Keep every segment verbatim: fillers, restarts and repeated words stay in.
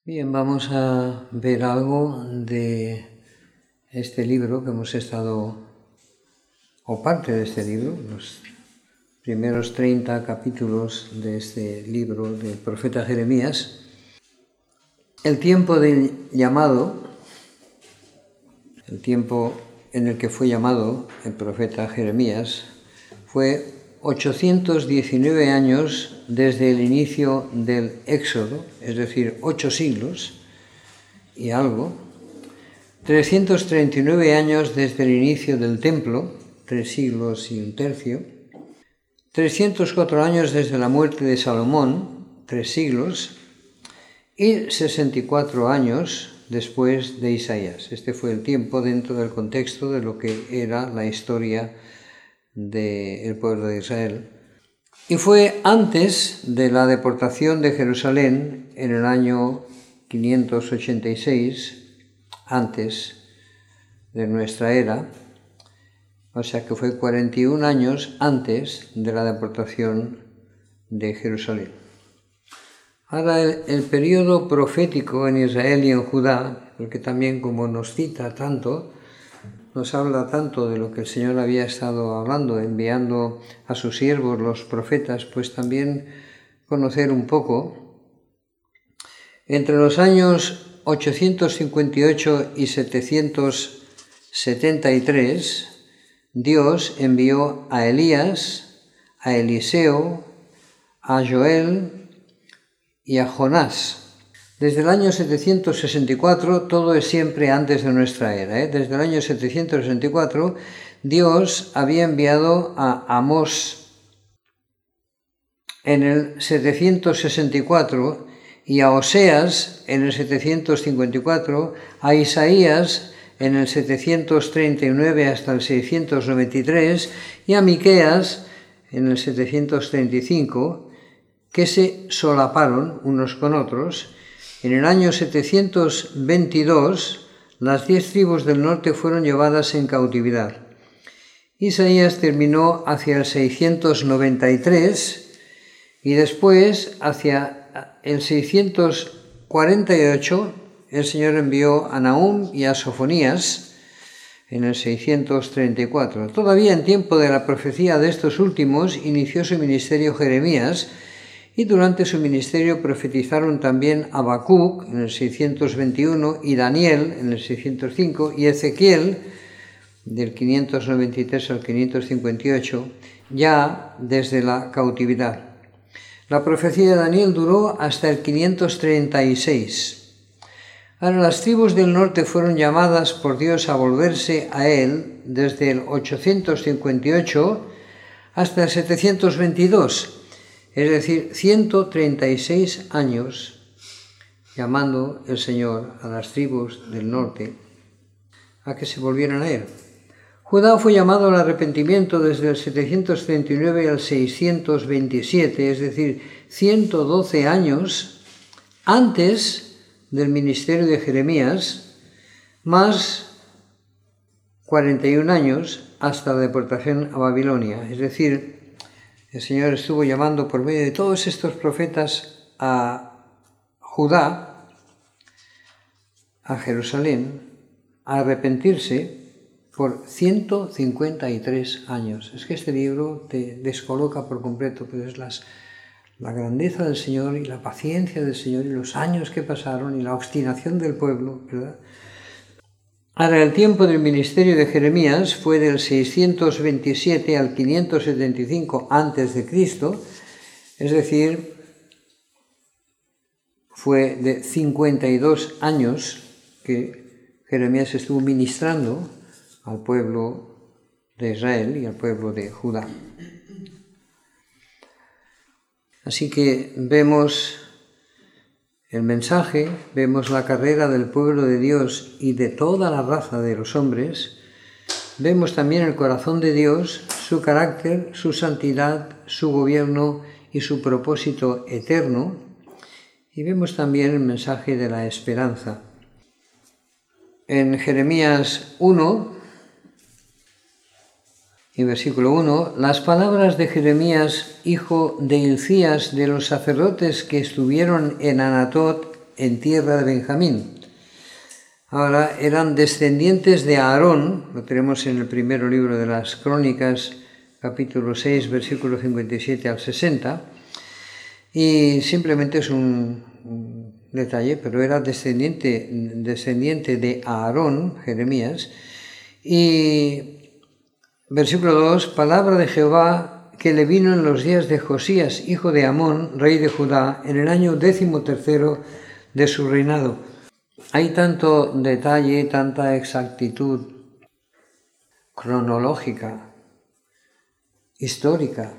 Bien, vamos a ver algo de este libro que hemos estado, o parte de este libro, los primeros treinta capítulos de este libro del profeta Jeremías. El tiempo del llamado, el tiempo en el que fue llamado el profeta Jeremías, fue ochocientos diecinueve años desde el inicio del Éxodo, es decir, ocho siglos y algo, trescientos treinta y nueve años desde el inicio del templo, tres siglos y un tercio, trescientos cuatro años desde la muerte de Salomón, tres siglos, y sesenta y cuatro años después de Isaías. Este fue el tiempo dentro del contexto de lo que era la historia del pueblo de Israel. Y fue antes de la deportación de Jerusalén en el año quinientos ochenta y seis, antes de nuestra era, o sea que fue cuarenta y un años antes de la deportación de Jerusalén. Ahora el, el periodo profético en Israel y en Judá, porque también como nos cita tanto, nos habla tanto de lo que el Señor había estado hablando, enviando a sus siervos los profetas, pues también conocer un poco. Entre los años ochocientos cincuenta y ocho y setecientos setenta y tres, Dios envió a Elías, a Eliseo, a Joel y a Jonás. Desde el año setecientos sesenta y cuatro, todo es siempre antes de nuestra era, ¿eh? Desde el año setecientos sesenta y cuatro, Dios había enviado a Amós en el setecientos sesenta y cuatro y a Oseas en el setecientos cincuenta y cuatro, a Isaías en el setecientos treinta y nueve hasta el seiscientos noventa y tres y a Miqueas en el setecientos treinta y cinco, que se solaparon unos con otros. En el año setecientos veintidós, las diez tribus del norte fueron llevadas en cautividad. Isaías terminó hacia el seiscientos noventa y tres y después, hacia el seiscientos cuarenta y ocho, el Señor envió a Nahum y a Sofonías en el seiscientos treinta y cuatro. Todavía en tiempo de la profecía de estos últimos, inició su ministerio Jeremías, y durante su ministerio profetizaron también Habacuc en el seiscientos veintiuno y Daniel en el seiscientos cinco y Ezequiel del quinientos noventa y tres al quinientos cincuenta y ocho, ya desde la cautividad. La profecía de Daniel duró hasta el quinientos treinta y seis. Ahora las tribus del norte fueron llamadas por Dios a volverse a él desde el ochocientos cincuenta y ocho hasta el setecientos veintidós. Es decir, ciento treinta y seis años llamando el Señor a las tribus del norte a que se volvieran a Él. Judá fue llamado al arrepentimiento desde el setecientos treinta y nueve al seiscientos veintisiete, es decir, ciento doce años antes del ministerio de Jeremías, más cuarenta y un años hasta la deportación a Babilonia, es decir, el Señor estuvo llamando por medio de todos estos profetas a Judá, a Jerusalén, a arrepentirse por ciento cincuenta y tres años. Es que este libro te descoloca por completo, pero es las, la grandeza del Señor y la paciencia del Señor y los años que pasaron y la obstinación del pueblo, ¿verdad? Ahora, el tiempo del ministerio de Jeremías fue del seiscientos veintisiete al quinientos setenta y cinco antes de Cristo, es decir, fue de cincuenta y dos años que Jeremías estuvo ministrando al pueblo de Israel y al pueblo de Judá. Así que vemos el mensaje, vemos la carrera del pueblo de Dios y de toda la raza de los hombres, vemos también el corazón de Dios, su carácter, su santidad, su gobierno y su propósito eterno, y vemos también el mensaje de la esperanza. En Jeremías uno, en versículo uno, las palabras de Jeremías, hijo de Hilcías, de los sacerdotes que estuvieron en Anatot, en tierra de Benjamín. Ahora eran descendientes de Aarón, lo tenemos en el primer libro de las Crónicas, capítulo seis, versículo cincuenta y siete al sesenta, y simplemente es un, un detalle, pero era descendiente, descendiente de Aarón, Jeremías, y versículo dos, palabra de Jehová que le vino en los días de Josías, hijo de Amón, rey de Judá, en el año décimo tercero de su reinado. Hay tanto detalle, tanta exactitud cronológica, histórica,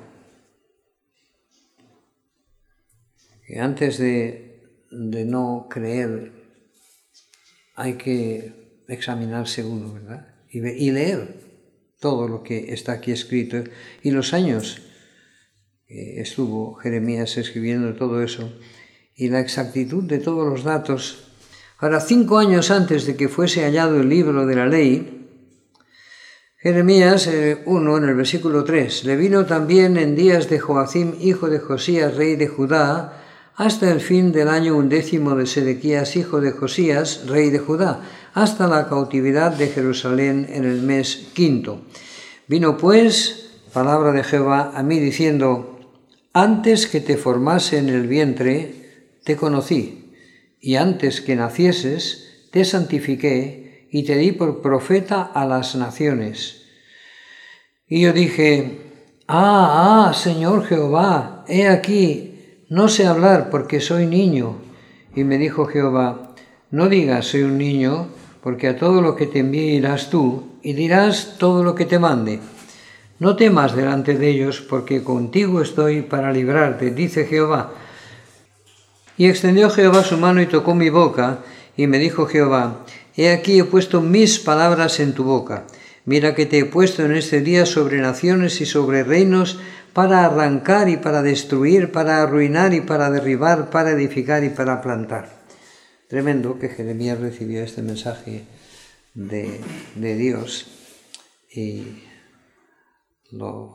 que antes de, de no creer hay que examinarse uno, ¿verdad? Y, y leer todo lo que está aquí escrito y los años que estuvo Jeremías escribiendo todo eso y la exactitud de todos los datos. Ahora, cinco años antes de que fuese hallado el libro de la ley, Jeremías uno, en el versículo tres, le vino también en días de Joacim, hijo de Josías, rey de Judá, hasta el fin del año undécimo de Sedequías, hijo de Josías, rey de Judá, hasta la cautividad de Jerusalén en el mes quinto. Vino pues palabra de Jehová a mí diciendo, antes que te formase en el vientre, te conocí. Y antes que nacieses, te santifiqué y te di por profeta a las naciones. Y yo dije, ah, ah, Señor Jehová, he aquí, no sé hablar porque soy niño. Y me dijo Jehová, no digas soy un niño, porque a todo lo que te envíe irás tú, y dirás todo lo que te mande. No temas delante de ellos, porque contigo estoy para librarte, dice Jehová. Y extendió Jehová su mano y tocó mi boca, y me dijo Jehová, he aquí he puesto mis palabras en tu boca. Mira que te he puesto en este día sobre naciones y sobre reinos, para arrancar y para destruir, para arruinar y para derribar, para edificar y para plantar. Tremendo que Jeremías recibió este mensaje de, de Dios y lo...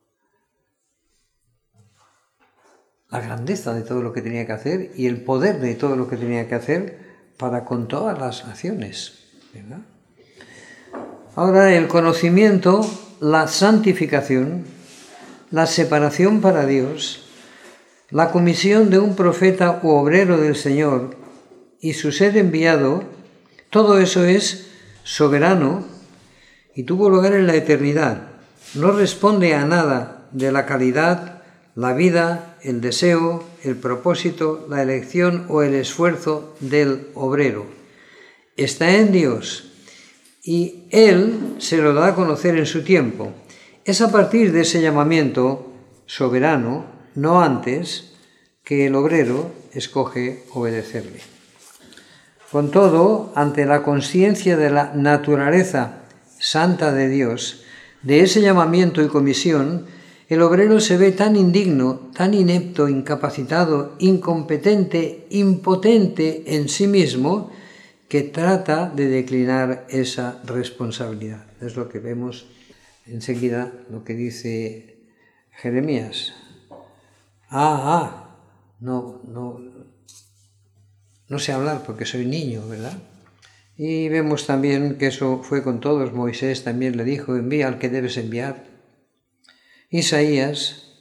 la grandeza de todo lo que tenía que hacer y el poder de todo lo que tenía que hacer para con todas las naciones, ¿verdad? Ahora, el conocimiento, la santificación, la separación para Dios, la comisión de un profeta u obrero del Señor y su ser enviado, todo eso es soberano y tuvo lugar en la eternidad. No responde a nada de la calidad, la vida, el deseo, el propósito, la elección o el esfuerzo del obrero. Está en Dios y Él se lo da a conocer en su tiempo. Es a partir de ese llamamiento soberano, no antes, que el obrero escoge obedecerle. Con todo, ante la consciencia de la naturaleza santa de Dios, de ese llamamiento y comisión, el obrero se ve tan indigno, tan inepto, incapacitado, incompetente, impotente en sí mismo, que trata de declinar esa responsabilidad. Es lo que vemos enseguida, lo que dice Jeremías. Ah, ah, no, no, no sé hablar porque soy niño, ¿verdad? Y vemos también que eso fue con todos. Moisés también le dijo, envía al que debes enviar. Isaías,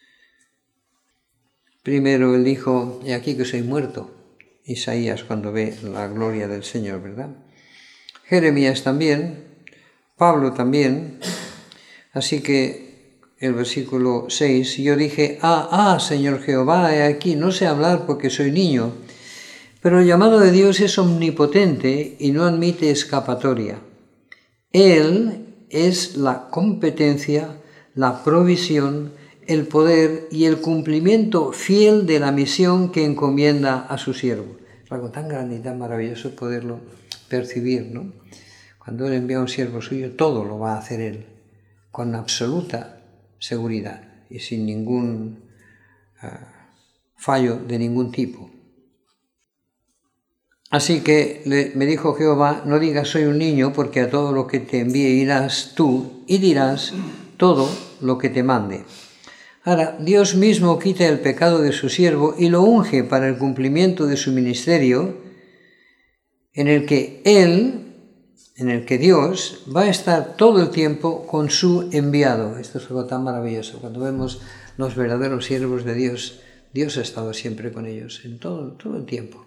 primero él dijo, he aquí que soy muerto. Isaías cuando ve la gloria del Señor, ¿verdad? Jeremías también, Pablo también. Así que el versículo seis, yo dije, ah, ah, Señor Jehová, he aquí, no sé hablar porque soy niño. Pero el llamado de Dios es omnipotente y no admite escapatoria. Él es la competencia, la provisión, el poder y el cumplimiento fiel de la misión que encomienda a su siervo. Es algo tan grande y tan maravilloso poderlo percibir, ¿no? Cuando Él envía a un siervo suyo, todo lo va a hacer Él, con absoluta seguridad y sin ningún uh, fallo de ningún tipo. Así que le, me dijo Jehová, no digas soy un niño, porque a todo lo que te envíe irás tú y dirás todo lo que te mande. Ahora, Dios mismo quita el pecado de su siervo y lo unge para el cumplimiento de su ministerio, en el que Él, en el que Dios va a estar todo el tiempo con su enviado. Esto es algo tan maravilloso. Cuando vemos los verdaderos siervos de Dios, Dios ha estado siempre con ellos, en todo, todo el tiempo.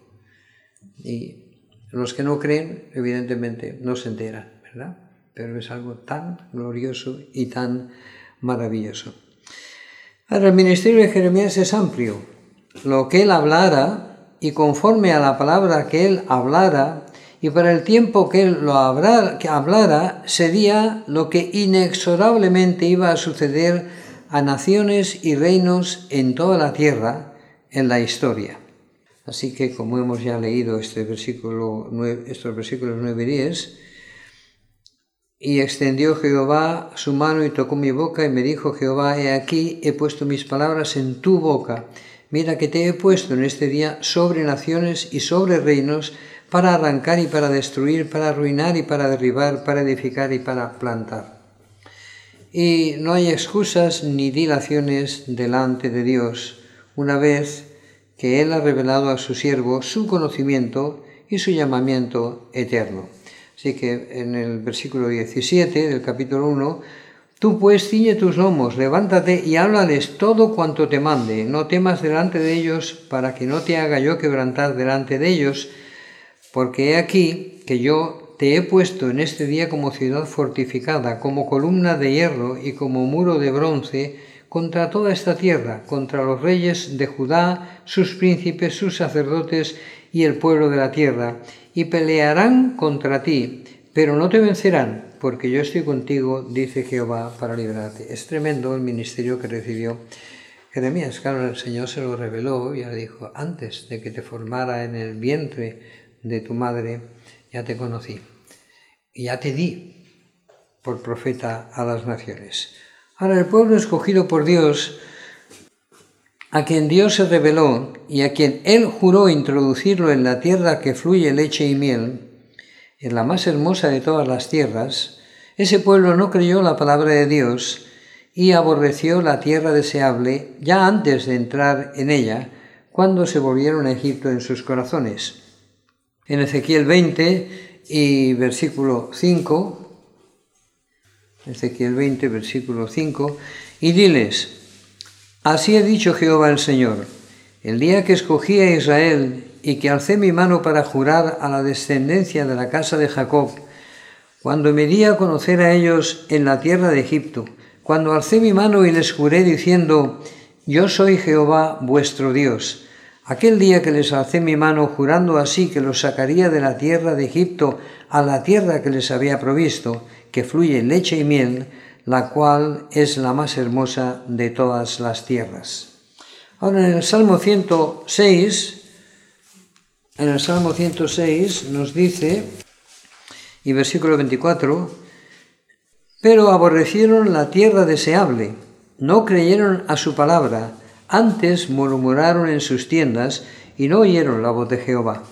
Y los que no creen, evidentemente, no se enteran, ¿verdad? Pero es algo tan glorioso y tan maravilloso. Ahora, el ministerio de Jeremías es amplio. Lo que él hablara, y conforme a la palabra que él hablara, y para el tiempo que él lo hablara, que hablara, sería lo que inexorablemente iba a suceder a naciones y reinos en toda la tierra, en la historia. Así que, como hemos ya leído este versículo nueve, estos versículos nueve y diez, y extendió Jehová su mano y tocó mi boca, y me dijo Jehová, he aquí, he puesto mis palabras en tu boca. Mira que te he puesto en este día sobre naciones y sobre reinos, para arrancar y para destruir, para arruinar y para derribar, para edificar y para plantar. Y no hay excusas ni dilaciones delante de Dios, una vez que Él ha revelado a su siervo su conocimiento y su llamamiento eterno. Así que en el versículo diecisiete del capítulo uno, tú pues ciñe tus lomos, levántate y háblales todo cuanto te mande, no temas delante de ellos, para que no te haga yo quebrantar delante de ellos, porque he aquí que yo te he puesto en este día como ciudad fortificada, como columna de hierro y como muro de bronce, contra toda esta tierra, contra los reyes de Judá, sus príncipes, sus sacerdotes y el pueblo de la tierra, y pelearán contra ti, pero no te vencerán, porque yo estoy contigo, dice Jehová, para librarte. Es tremendo el ministerio que recibió Jeremías. Claro, el Señor se lo reveló, ya le dijo, antes de que te formara en el vientre de tu madre, ya te conocí, y ya te di por profeta a las naciones. Ahora, el pueblo escogido por Dios, a quien Dios se reveló y a quien Él juró introducirlo en la tierra que fluye leche y miel, en la más hermosa de todas las tierras, ese pueblo no creyó la palabra de Dios y aborreció la tierra deseable ya antes de entrar en ella, cuando se volvieron a Egipto en sus corazones. En Ezequiel veinte y versículo cinco, Ezequiel veinte, versículo cinco, y diles, así ha dicho Jehová el Señor, el día que escogí a Israel y que alcé mi mano para jurar a la descendencia de la casa de Jacob, cuando me di a conocer a ellos en la tierra de Egipto, cuando alcé mi mano y les juré diciendo, yo soy Jehová vuestro Dios. Aquel día que les alcé mi mano jurando así que los sacaría de la tierra de Egipto a la tierra que les había provisto, que fluye leche y miel, la cual es la más hermosa de todas las tierras. Ahora en el Salmo ciento seis, en el Salmo ciento seis nos dice, y versículo veinticuatro, pero aborrecieron la tierra deseable, no creyeron a su palabra, antes murmuraron en sus tiendas y no oyeron la voz de Jehová.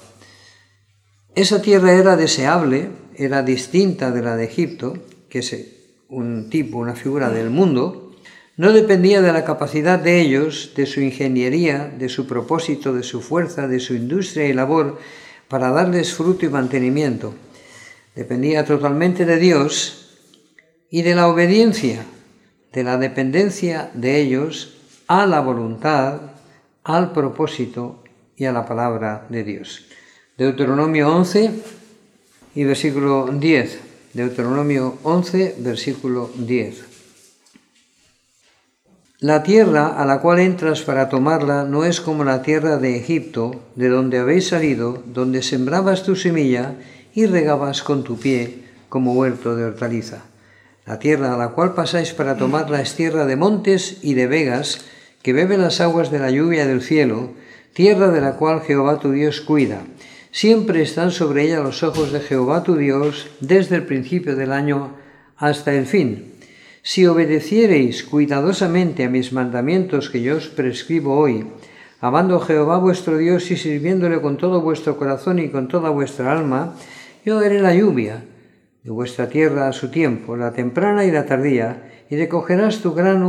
Esa tierra era deseable, era distinta de la de Egipto, que es un tipo, una figura del mundo, no dependía de la capacidad de ellos, de su ingeniería, de su propósito, de su fuerza, de su industria y labor para darles fruto y mantenimiento. Dependía totalmente de Dios y de la obediencia, de la dependencia de ellos a la voluntad, al propósito y a la palabra de Dios. Deuteronomio once y versículo diez. Deuteronomio once, versículo diez. La tierra a la cual entras para tomarla no es como la tierra de Egipto, de donde habéis salido, donde sembrabas tu semilla y regabas con tu pie como huerto de hortaliza. La tierra a la cual pasáis para tomarla es tierra de montes y de vegas, que bebe las aguas de la lluvia del cielo, tierra de la cual Jehová tu Dios cuida. Siempre están sobre ella los ojos de Jehová tu Dios, desde el principio del año hasta el fin. Si obedeciereis cuidadosamente a mis mandamientos que yo os prescribo hoy, amando a Jehová vuestro Dios y sirviéndole con todo vuestro corazón y con toda vuestra alma, yo daré la lluvia de vuestra tierra a su tiempo, la temprana y la tardía, y recogerás tu grano,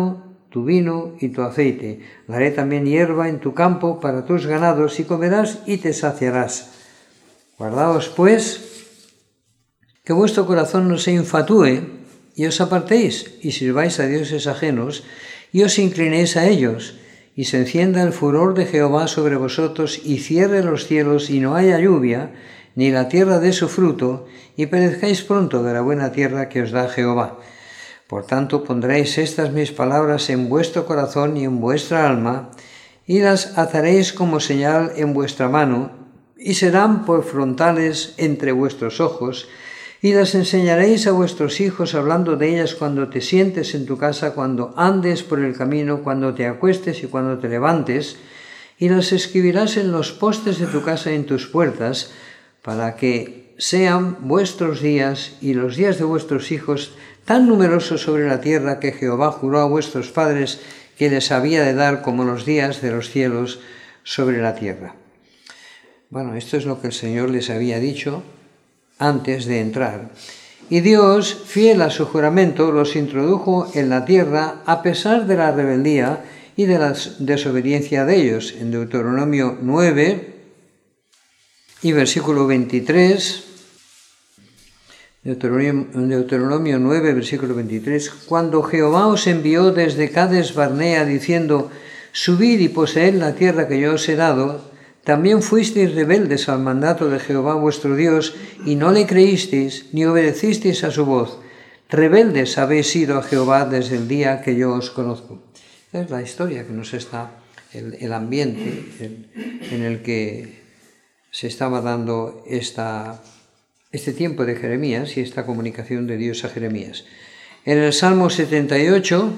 tu vino y tu aceite. Daré también hierba en tu campo para tus ganados, y comerás y te saciarás. Guardaos, pues, que vuestro corazón no se infatúe, y os apartéis, y sirváis a dioses ajenos, y os inclinéis a ellos, y se encienda el furor de Jehová sobre vosotros, y cierre los cielos, y no haya lluvia, ni la tierra dé su fruto, y perezcáis pronto de la buena tierra que os da Jehová. Por tanto, pondréis estas mis palabras en vuestro corazón y en vuestra alma, y las ataréis como señal en vuestra mano, y serán por frontales entre vuestros ojos, y las enseñaréis a vuestros hijos, hablando de ellas cuando te sientes en tu casa, cuando andes por el camino, cuando te acuestes y cuando te levantes, y las escribirás en los postes de tu casa y en tus puertas, para que sean vuestros días y los días de vuestros hijos tan numerosos sobre la tierra que Jehová juró a vuestros padres que les había de dar, como los días de los cielos sobre la tierra. Bueno, esto es lo que el Señor les había dicho antes de entrar. Y Dios, fiel a su juramento, los introdujo en la tierra a pesar de la rebeldía y de la desobediencia de ellos. En Deuteronomio nueve y versículo veintitrés, Deuteronomio, Deuteronomio nueve, versículo veintitrés, cuando Jehová os envió desde Cades Barnea diciendo, subid y poseed la tierra que yo os he dado, también fuisteis rebeldes al mandato de Jehová vuestro Dios, y no le creísteis, ni obedecisteis a su voz. Rebeldes habéis sido a Jehová desde el día que yo os conozco. Es la historia que nos está, el, el ambiente en, en el que se estaba dando esta este tiempo de Jeremías y esta comunicación de Dios a Jeremías. En el Salmo setenta y ocho,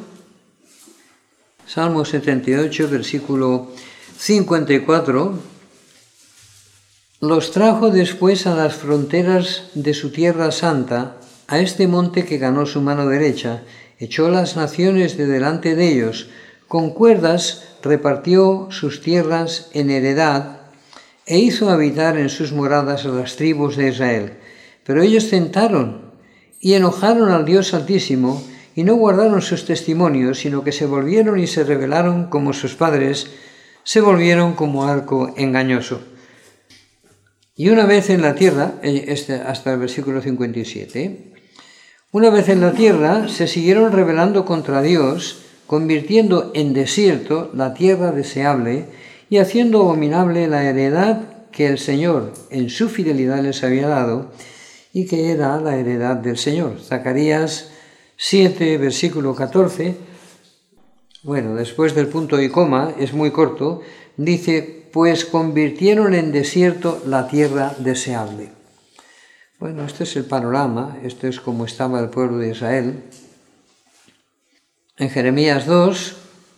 Salmo setenta y ocho, versículo cincuenta y cuatro, los trajo después a las fronteras de su tierra santa, a este monte que ganó su mano derecha, echó las naciones de delante de ellos, con cuerdas repartió sus tierras en heredad, e hizo habitar en sus moradas a las tribus de Israel. Pero ellos tentaron y enojaron al Dios Altísimo, y no guardaron sus testimonios, sino que se volvieron y se rebelaron como sus padres, se volvieron como arco engañoso. Y una vez en la tierra, este, hasta el versículo cincuenta y siete, una vez en la tierra se siguieron rebelando contra Dios, convirtiendo en desierto la tierra deseable, y haciendo abominable la heredad que el Señor en su fidelidad les había dado, y que era la heredad del Señor. Zacarías siete, versículo catorce, bueno, después del punto y coma, es muy corto, dice, pues convirtieron en desierto la tierra deseable. Bueno, este es el panorama, esto es como estaba el pueblo de Israel. En Jeremías dos,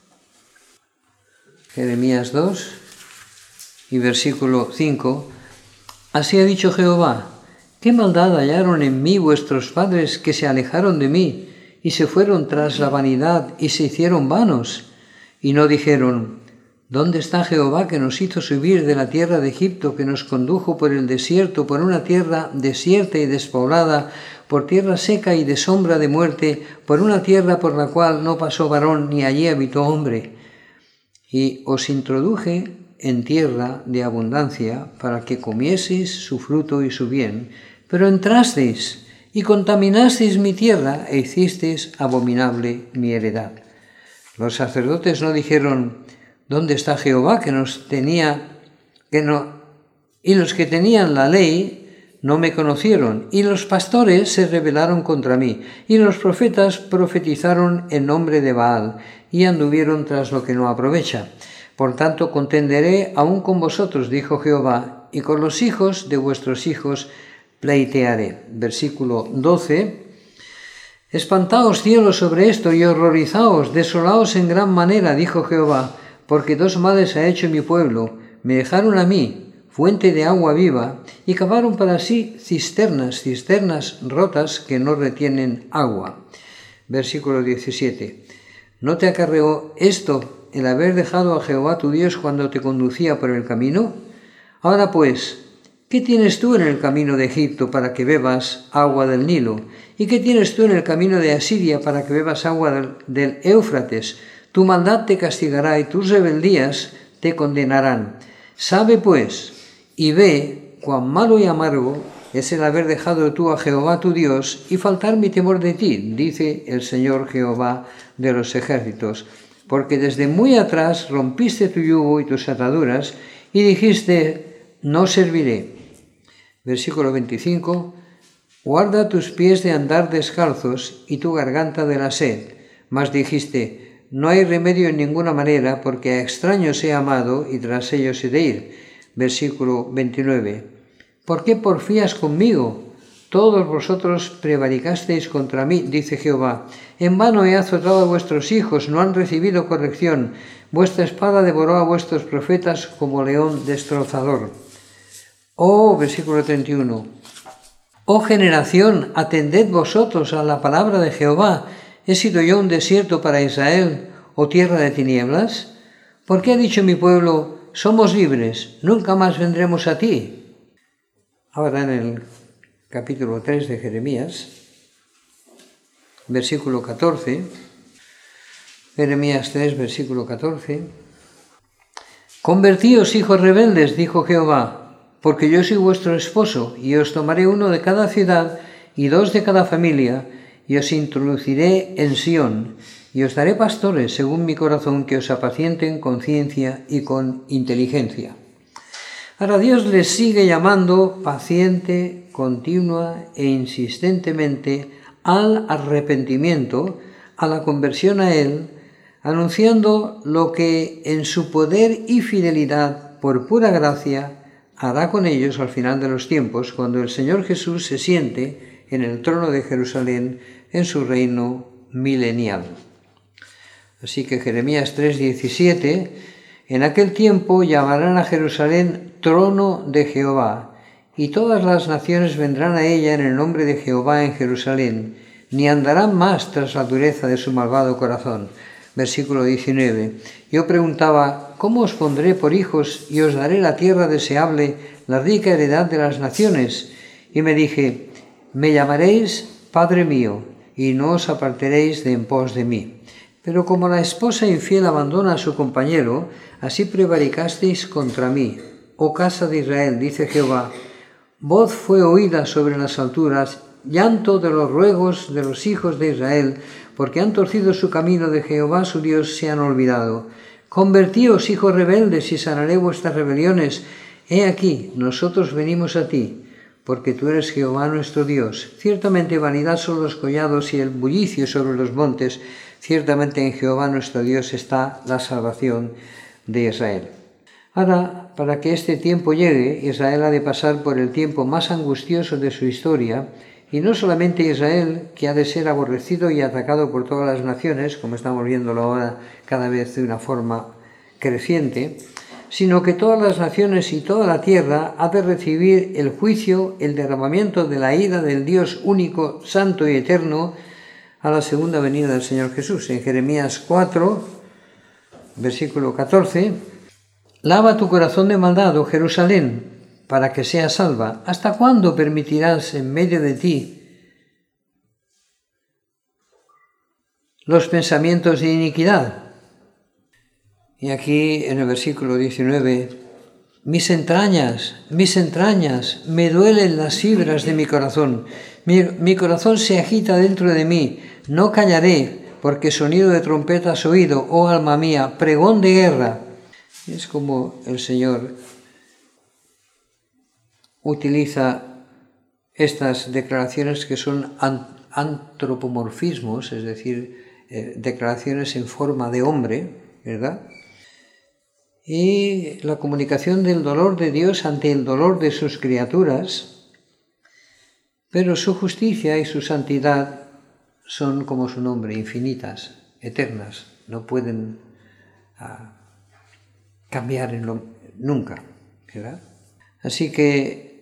Jeremías dos y versículo cinco, así ha dicho Jehová, ¿qué maldad hallaron en mí vuestros padres que se alejaron de mí y se fueron tras la vanidad y se hicieron vanos? Y no dijeron, ¿dónde está Jehová que nos hizo subir de la tierra de Egipto, que nos condujo por el desierto, por una tierra desierta y despoblada, por tierra seca y de sombra de muerte, por una tierra por la cual no pasó varón ni allí habitó hombre? Y os introduje en tierra de abundancia para que comieseis su fruto y su bien, pero entrasteis y contaminasteis mi tierra e hicisteis abominable mi heredad. Los sacerdotes no dijeron, ¿dónde está Jehová que nos tenía, que no, y los que tenían la ley no me conocieron, y los pastores se rebelaron contra mí, y los profetas profetizaron en nombre de Baal, y anduvieron tras lo que no aprovecha. Por tanto, contenderé aún con vosotros, dijo Jehová, y con los hijos de vuestros hijos pleitearé. Versículo doce. Espantaos cielos sobre esto y horrorizaos, desolaos en gran manera, dijo Jehová, porque dos males ha hecho mi pueblo. Me dejaron a mí, fuente de agua viva, y cavaron para sí cisternas, cisternas rotas que no retienen agua. Versículo diecisiete. ¿No te acarreó esto el haber dejado a Jehová tu Dios cuando te conducía por el camino? Ahora pues, ¿qué tienes tú en el camino de Egipto para que bebas agua del Nilo? ¿Y qué tienes tú en el camino de Asiria para que bebas agua del, del Éufrates? Tu maldad te castigará y tus rebeldías te condenarán. Sabe pues y ve cuán malo y amargo es el haber dejado tú a Jehová tu Dios y faltar mi temor de ti, dice el Señor Jehová de los ejércitos. Porque desde muy atrás rompiste tu yugo y tus ataduras y dijiste, no serviré. Versículo veinticinco. Guarda tus pies de andar descalzos y tu garganta de la sed. Mas dijiste, no hay remedio en ninguna manera, porque a extraños he amado y tras ellos he de ir. Versículo veintinueve. ¿Por qué porfías conmigo? Todos vosotros prevaricasteis contra mí, dice Jehová. En vano he azotado a vuestros hijos, no han recibido corrección. Vuestra espada devoró a vuestros profetas como león destrozador. Oh, versículo treinta y uno. Oh generación, atended vosotros a la palabra de Jehová. ¿He sido yo un desierto para Israel, o tierra de tinieblas? ¿Por qué ha dicho mi pueblo, somos libres, nunca más vendremos a ti? Ahora en el capítulo tres de Jeremías, versículo catorce, Jeremías tres, versículo catorce. Convertíos, hijos rebeldes, dijo Jehová, porque yo soy vuestro esposo, y os tomaré uno de cada ciudad y dos de cada familia, y os introduciré en Sión, y os daré pastores según mi corazón que os apacienten con ciencia y con inteligencia. Ahora Dios les sigue llamando paciente, continua e insistentemente al arrepentimiento, a la conversión a Él, anunciando lo que en su poder y fidelidad, por pura gracia, hará con ellos al final de los tiempos, cuando el Señor Jesús se siente en el trono de Jerusalén en su reino milenial. Así que Jeremías tres diecisiete, en aquel tiempo llamarán a Jerusalén trono de Jehová, y todas las naciones vendrán a ella en el nombre de Jehová en Jerusalén, ni andarán más tras la dureza de su malvado corazón. Versículo diecinueve. Yo preguntaba, ¿cómo os pondré por hijos y os daré la tierra deseable, la rica heredad de las naciones? Y me dije, me llamaréis Padre mío, y no os apartaréis de en pos de mí. Pero como la esposa infiel abandona a su compañero, así prevaricasteis contra mí, oh casa de Israel, dice Jehová. Voz fue oída sobre las alturas, llanto de los ruegos de los hijos de Israel, porque han torcido su camino de Jehová su Dios, se han olvidado. Convertíos, hijos rebeldes, y sanaré vuestras rebeliones. He aquí, nosotros venimos a ti, porque tú eres Jehová nuestro Dios. Ciertamente vanidad son los collados y el bullicio sobre los montes. Ciertamente en Jehová nuestro Dios está la salvación de Israel. Ahora, para que este tiempo llegue, Israel ha de pasar por el tiempo más angustioso de su historia, y no solamente Israel, que ha de ser aborrecido y atacado por todas las naciones, como estamos viéndolo ahora cada vez de una forma creciente, sino que todas las naciones y toda la tierra ha de recibir el juicio, el derramamiento de la ira del Dios único, santo y eterno, a la segunda venida del Señor Jesús. En Jeremías cuatro, versículo catorce, lava tu corazón de maldad, oh Jerusalén, para que seas salva. ¿Hasta cuándo permitirás en medio de ti los pensamientos de iniquidad? Y aquí en el versículo diecinueve, mis entrañas, mis entrañas, me duelen las fibras de mi corazón. Mi, mi corazón se agita dentro de mí, no callaré, porque sonido de trompeta has oído, oh alma mía, pregón de guerra. Es como el Señor utiliza estas declaraciones que son antropomorfismos, es decir, eh, declaraciones en forma de hombre, ¿verdad? Y la comunicación del dolor de Dios ante el dolor de sus criaturas, pero su justicia y su santidad son, como su nombre, infinitas, eternas, no pueden uh, cambiar en lo, nunca, ¿verdad? Así que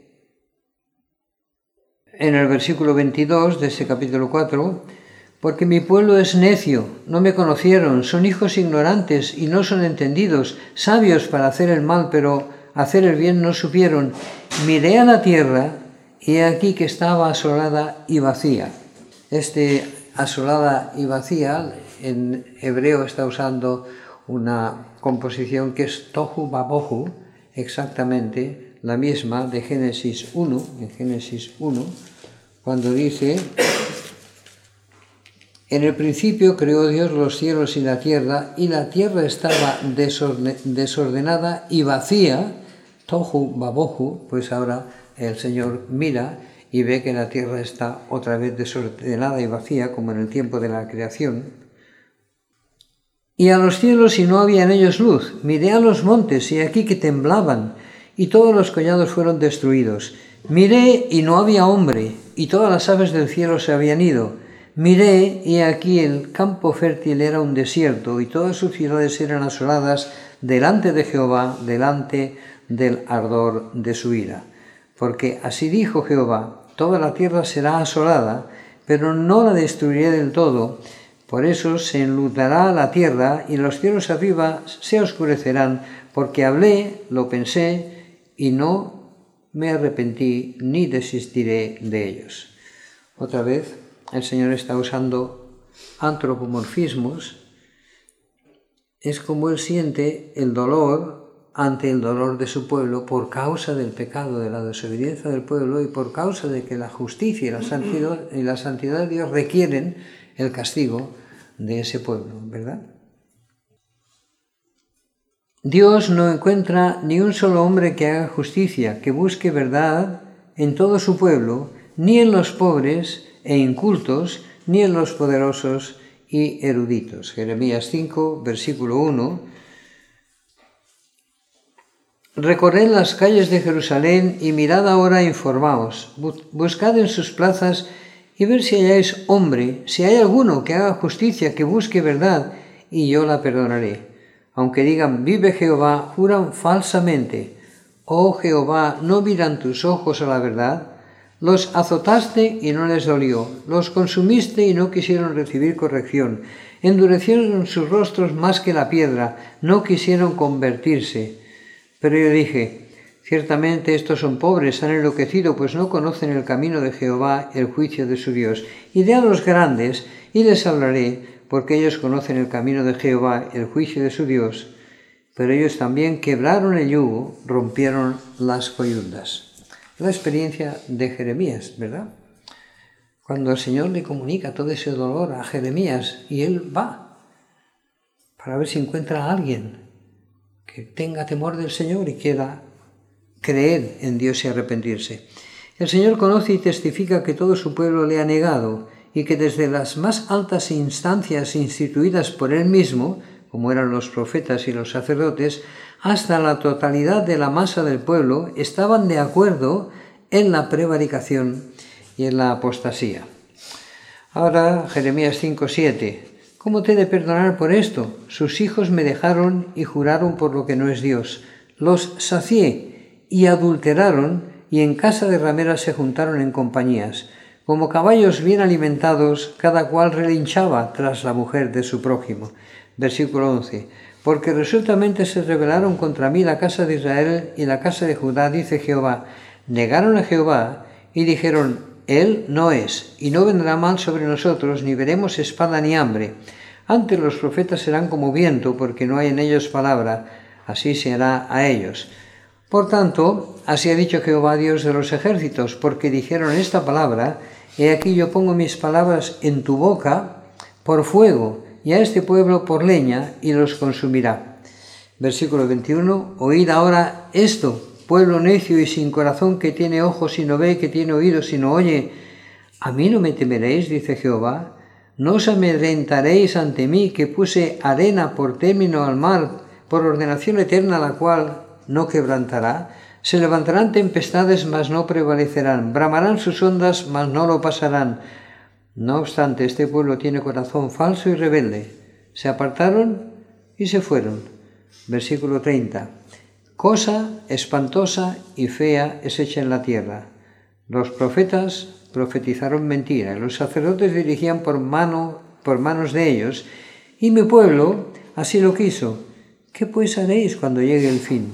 en el versículo veintidós de este capítulo cuatro, porque mi pueblo es necio, no me conocieron, son hijos ignorantes y no son entendidos, sabios para hacer el mal, pero hacer el bien no supieron. Miré a la tierra y he aquí que estaba asolada y vacía. Este asolada y vacía, en hebreo está usando una composición que es tohu babohu, exactamente la misma de Génesis uno, en Génesis uno, cuando dice: en el principio creó Dios los cielos y la tierra, y la tierra estaba desordenada y vacía, tohu babohu. Pues ahora el Señor mira y ve que la tierra está otra vez desordenada y vacía, como en el tiempo de la creación. Y a los cielos, y no había en ellos luz. Miré a los montes, y aquí que temblaban, y todos los collados fueron destruidos. Miré, y no había hombre, y todas las aves del cielo se habían ido. Miré, y aquí el campo fértil era un desierto, y todas sus ciudades eran asoladas delante de Jehová, delante del ardor de su ira. Porque así dijo Jehová: toda la tierra será asolada, pero no la destruiré del todo. Por eso se enlutará la tierra, y los cielos arriba se oscurecerán, porque hablé, lo pensé, y no me arrepentí, ni desistiré de ellos. Otra vez, el Señor está usando antropomorfismos. Es como Él siente el dolor ante el dolor de su pueblo por causa del pecado, de la desobediencia del pueblo, y por causa de que la justicia y la santidad, y la santidad de Dios requieren el castigo de ese pueblo, ¿verdad? Dios no encuentra ni un solo hombre que haga justicia, que busque verdad en todo su pueblo, ni en los pobres e incultos, ni en los poderosos y eruditos. Jeremías cinco, versículo uno. Recorred las calles de Jerusalén y mirad ahora e informaos. Buscad en sus plazas y ver si halláis hombre, si hay alguno que haga justicia, que busque verdad, y yo la perdonaré. Aunque digan: vive Jehová, juran falsamente. Oh Jehová, ¿no miran tus ojos a la verdad? Los azotaste y no les dolió, los consumiste y no quisieron recibir corrección. Endurecieron sus rostros más que la piedra, no quisieron convertirse. Pero yo dije: ciertamente estos son pobres, han enloquecido, pues no conocen el camino de Jehová, el juicio de su Dios. Iré a los grandes y les hablaré, porque ellos conocen el camino de Jehová, el juicio de su Dios. Pero ellos también quebraron el yugo, rompieron las coyundas. La experiencia de Jeremías, ¿verdad? Cuando el Señor le comunica todo ese dolor a Jeremías, y él va para ver si encuentra a alguien que tenga temor del Señor y quiera creer en Dios y arrepentirse. El Señor conoce y testifica que todo su pueblo le ha negado, y que desde las más altas instancias instituidas por Él mismo, como eran los profetas y los sacerdotes, hasta la totalidad de la masa del pueblo, estaban de acuerdo en la prevaricación y en la apostasía. Ahora, Jeremías cinco, siete. ¿Cómo te he de perdonar por esto? Sus hijos me dejaron y juraron por lo que no es Dios. Los sacié y adulteraron, y en casa de rameras se juntaron en compañías. Como caballos bien alimentados, cada cual relinchaba tras la mujer de su prójimo. Versículo once. Porque resueltamente se rebelaron contra mí la casa de Israel y la casa de Judá, dice Jehová. Negaron a Jehová y dijeron: Él no es, y no vendrá mal sobre nosotros, ni veremos espada ni hambre. Antes los profetas serán como viento, porque no hay en ellos palabra, así se hará a ellos. Por tanto, así ha dicho Jehová, Dios de los ejércitos, porque dijeron esta palabra: he aquí yo pongo mis palabras en tu boca por fuego, y a este pueblo por leña, y los consumirá. Versículo veintiuno. Oíd ahora esto, pueblo necio y sin corazón, que tiene ojos y no ve, que tiene oídos y no oye. ¿A mí no me temeréis?, dice Jehová. ¿No os amedrentaréis ante mí, que puse arena por término al mar, por ordenación eterna, la cual no quebrantará? Se levantarán tempestades, mas no prevalecerán. Bramarán sus ondas, mas no lo pasarán. No obstante, este pueblo tiene corazón falso y rebelde. Se apartaron y se fueron. Versículo treinta. Cosa espantosa y fea es hecha en la tierra. Los profetas profetizaron mentira, los sacerdotes dirigían por, mano, por manos de ellos, y mi pueblo así lo quiso. ¿Qué pues haréis cuando llegue el fin?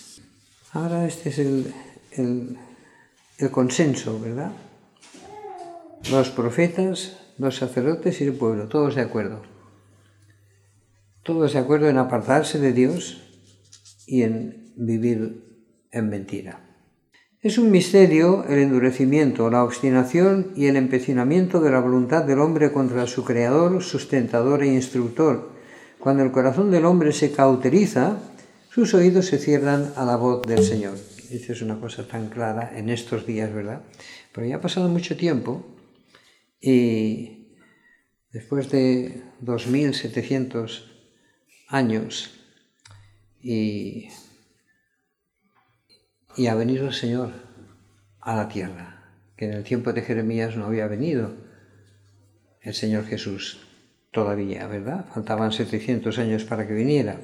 Ahora este es el, el, el consenso, ¿verdad? Los profetas los sacerdotes y el pueblo, todos de acuerdo. Todos de acuerdo en apartarse de Dios y en vivir en mentira. Es un misterio el endurecimiento, la obstinación y el empecinamiento de la voluntad del hombre contra su Creador, sustentador e instructor. Cuando el corazón del hombre se cauteriza, sus oídos se cierran a la voz del Señor. Esta es una cosa tan clara en estos días, ¿verdad? Pero ya ha pasado mucho tiempo y después de dos mil setecientos años y, y ha venido el Señor a la tierra, que en el tiempo de Jeremías no había venido el Señor Jesús todavía, ¿verdad? Faltaban setecientos años para que viniera.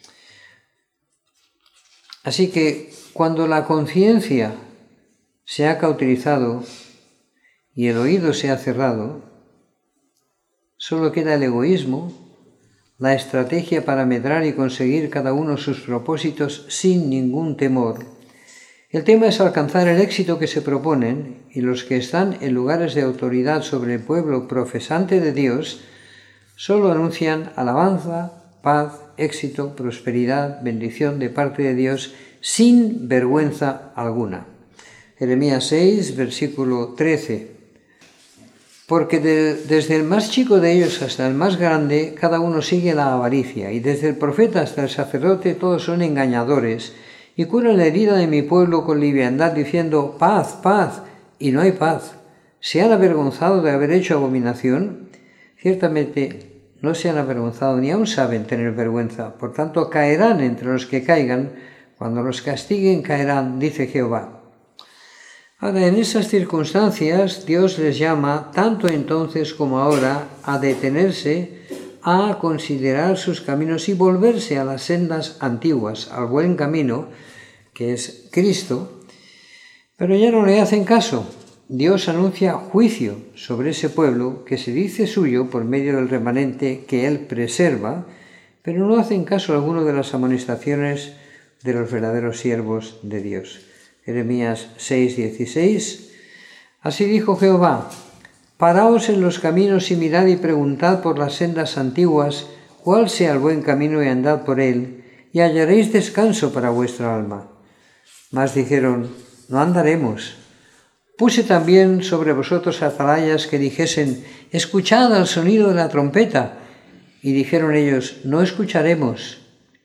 Así que cuando la conciencia se ha cauterizado y el oído se ha cerrado, solo queda el egoísmo, la estrategia para medrar y conseguir cada uno sus propósitos sin ningún temor. El tema es alcanzar el éxito que se proponen, y los que están en lugares de autoridad sobre el pueblo profesante de Dios solo anuncian alabanza, paz, éxito, prosperidad, bendición de parte de Dios sin vergüenza alguna. Jeremías seis, versículo trece. Porque de, desde el más chico de ellos hasta el más grande, cada uno sigue la avaricia, y desde el profeta hasta el sacerdote todos son engañadores, y curan la herida de mi pueblo con liviandad, diciendo paz, paz, y no hay paz. ¿Se han avergonzado de haber hecho abominación? Ciertamente no se han avergonzado, ni aún saben tener vergüenza. Por tanto, caerán entre los que caigan. Cuando los castiguen, caerán, dice Jehová. Ahora, en esas circunstancias, Dios les llama, tanto entonces como ahora, a detenerse, a considerar sus caminos y volverse a las sendas antiguas, al buen camino, que es Cristo. Pero ya no le hacen caso. Dios anuncia juicio sobre ese pueblo que se dice suyo por medio del remanente que Él preserva, pero no hacen caso alguno de las amonestaciones de los verdaderos siervos de Dios. Jeremías seis, dieciséis. Así dijo Jehová: paraos en los caminos y mirad y preguntad por las sendas antiguas cuál sea el buen camino y andad por él, y hallaréis descanso para vuestra alma. Mas dijeron: no andaremos. Puse también sobre vosotros atalayas que dijesen: escuchad al sonido de la trompeta. Y dijeron ellos: no escucharemos.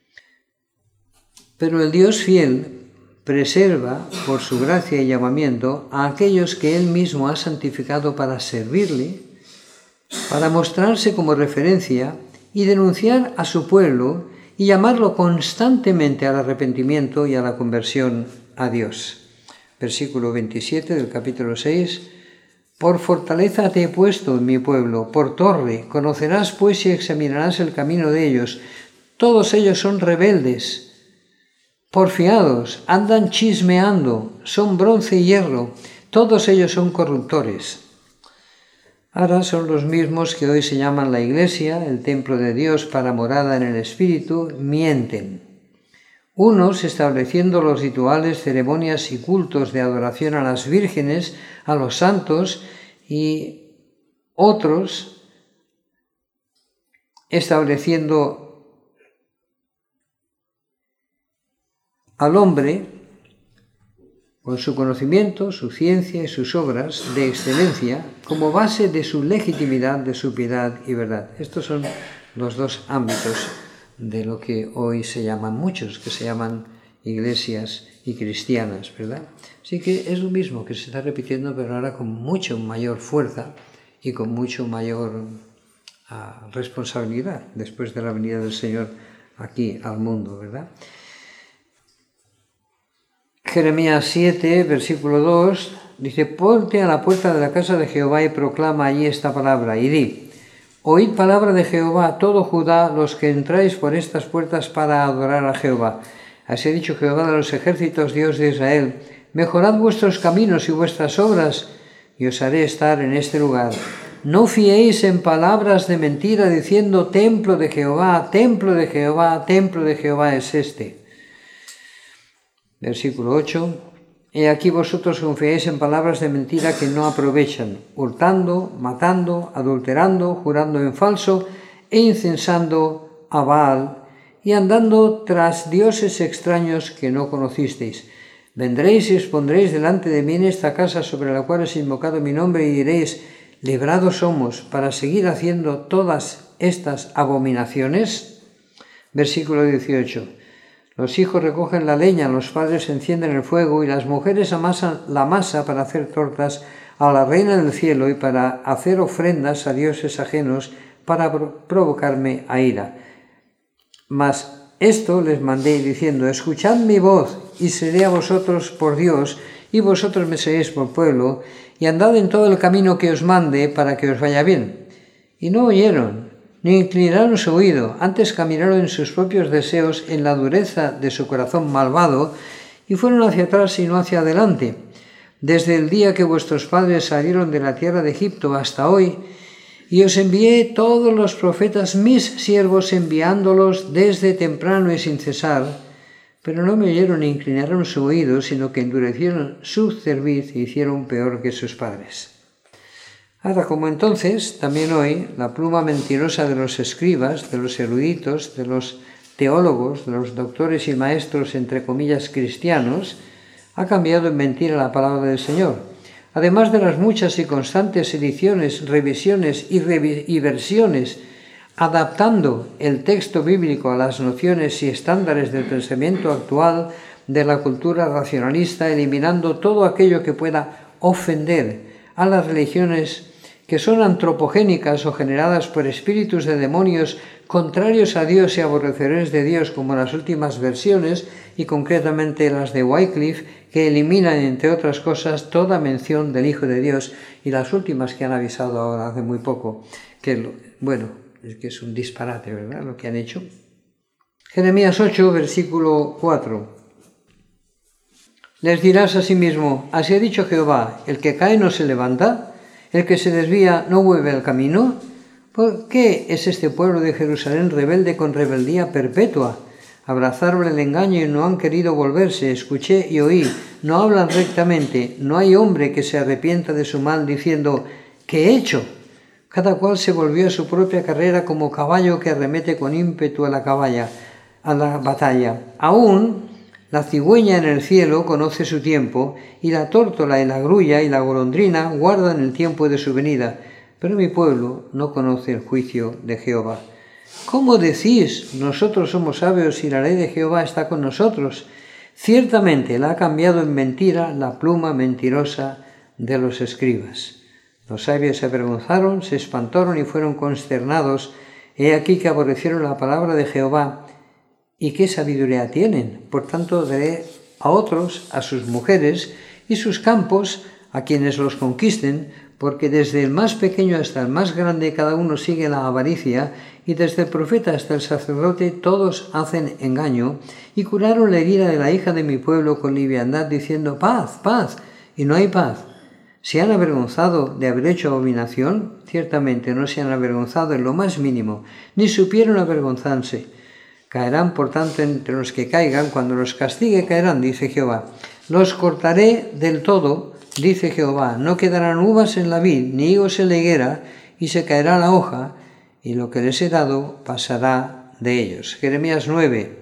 Pero el Dios fiel preserva, por su gracia y llamamiento, a aquellos que Él mismo ha santificado para servirle, para mostrarse como referencia y denunciar a su pueblo y llamarlo constantemente al arrepentimiento y a la conversión a Dios. Versículo veintisiete del capítulo seis. Por fortaleza te he puesto en mi pueblo, por torre, conocerás pues y examinarás el camino de ellos. Todos ellos son rebeldes, porfiados, andan chismeando, son bronce y hierro, todos ellos son corruptores. Ahora son los mismos que hoy se llaman la Iglesia, el templo de Dios para morada en el Espíritu, mienten. Unos estableciendo los rituales, ceremonias y cultos de adoración a las vírgenes, a los santos, y otros estableciendo al hombre, con su conocimiento, su ciencia y sus obras de excelencia, como base de su legitimidad, de su piedad y verdad. Estos son los dos ámbitos de lo que hoy se llaman muchos, que se llaman iglesias y cristianas, ¿verdad? Así que es lo mismo que se está repitiendo, pero ahora con mucho mayor fuerza y con mucho mayor uh, responsabilidad, después de la venida del Señor aquí al mundo, ¿verdad? Jeremías siete, versículo dos, dice: ponte a la puerta de la casa de Jehová y proclama allí esta palabra, y di: oíd palabra de Jehová, todo Judá, los que entráis por estas puertas para adorar a Jehová. Así ha dicho Jehová de los ejércitos, Dios de Israel: mejorad vuestros caminos y vuestras obras, y os haré estar en este lugar. No fiéis en palabras de mentira, diciendo: templo de Jehová, templo de Jehová, templo de Jehová es este. Versículo ocho. He aquí vosotros confiáis en palabras de mentira que no aprovechan, hurtando, matando, adulterando, jurando en falso e incensando a Baal, y andando tras dioses extraños que no conocisteis. Vendréis y os pondréis delante de mí en esta casa sobre la cual es invocado mi nombre, y diréis: librados somos para seguir haciendo todas estas abominaciones. Versículo dieciocho. Los hijos recogen la leña, los padres encienden el fuego, y las mujeres amasan la masa para hacer tortas a la reina del cielo y para hacer ofrendas a dioses ajenos, para provocarme a ira. Mas esto les mandé diciendo: escuchad mi voz, y seré a vosotros por Dios, y vosotros me seréis por pueblo, y andad en todo el camino que os mande, para que os vaya bien. Y no oyeron, ni inclinaron su oído, antes caminaron en sus propios deseos, en la dureza de su corazón malvado, y fueron hacia atrás y no hacia adelante. Desde el día que vuestros padres salieron de la tierra de Egipto hasta hoy, y os envié todos los profetas mis siervos, enviándolos desde temprano y sin cesar, pero no me oyeron ni inclinaron su oído, sino que endurecieron su cerviz e hicieron peor que sus padres. Ahora, como entonces, también hoy, la pluma mentirosa de los escribas, de los eruditos, de los teólogos, de los doctores y maestros, entre comillas, cristianos, ha cambiado en mentira la palabra del Señor. Además de las muchas y constantes ediciones, revisiones y, revi- y versiones, adaptando el texto bíblico a las nociones y estándares del pensamiento actual de la cultura racionalista, eliminando todo aquello que pueda ofender a las religiones que son antropogénicas o generadas por espíritus de demonios contrarios a Dios y aborrecedores de Dios, como las últimas versiones, y concretamente las de Wycliffe, que eliminan, entre otras cosas, toda mención del Hijo de Dios, y las últimas que han avisado ahora hace muy poco, que, bueno, es que es un disparate, ¿verdad?, lo que han hecho. Jeremías ocho, versículo cuatro. Les dirás a sí mismo: así ha dicho Jehová, el que cae no se levanta, el que se desvía no vuelve al camino. ¿Por qué es este pueblo de Jerusalén rebelde con rebeldía perpetua? Abrazaron el engaño y no han querido volverse. Escuché y oí, no hablan rectamente. No hay hombre que se arrepienta de su mal, diciendo: ¿qué he hecho? Cada cual se volvió a su propia carrera como caballo que arremete con ímpetu a la, caballa, a la batalla. Aún la cigüeña en el cielo conoce su tiempo, y la tórtola y la grulla y la golondrina guardan el tiempo de su venida. Pero mi pueblo no conoce el juicio de Jehová. ¿Cómo decís: nosotros somos sabios y la ley de Jehová está con nosotros? Ciertamente la ha cambiado en mentira la pluma mentirosa de los escribas. Los sabios se avergonzaron, se espantaron y fueron consternados. He aquí que aborrecieron la palabra de Jehová. ¿Y qué sabiduría tienen? Por tanto, daré a otros, a sus mujeres, y sus campos a quienes los conquisten, porque desde el más pequeño hasta el más grande cada uno sigue la avaricia, y desde el profeta hasta el sacerdote todos hacen engaño, y curaron la herida de la hija de mi pueblo con liviandad, diciendo: paz, paz, y no hay paz. ¿Se han avergonzado de haber hecho abominación? Ciertamente no se han avergonzado en lo más mínimo, ni supieron avergonzarse. Caerán, por tanto, entre los que caigan, cuando los castigue caerán, dice Jehová. Los cortaré del todo, dice Jehová. No quedarán uvas en la vid, ni higos en la higuera, y se caerá la hoja, y lo que les he dado pasará de ellos. Jeremías nueve,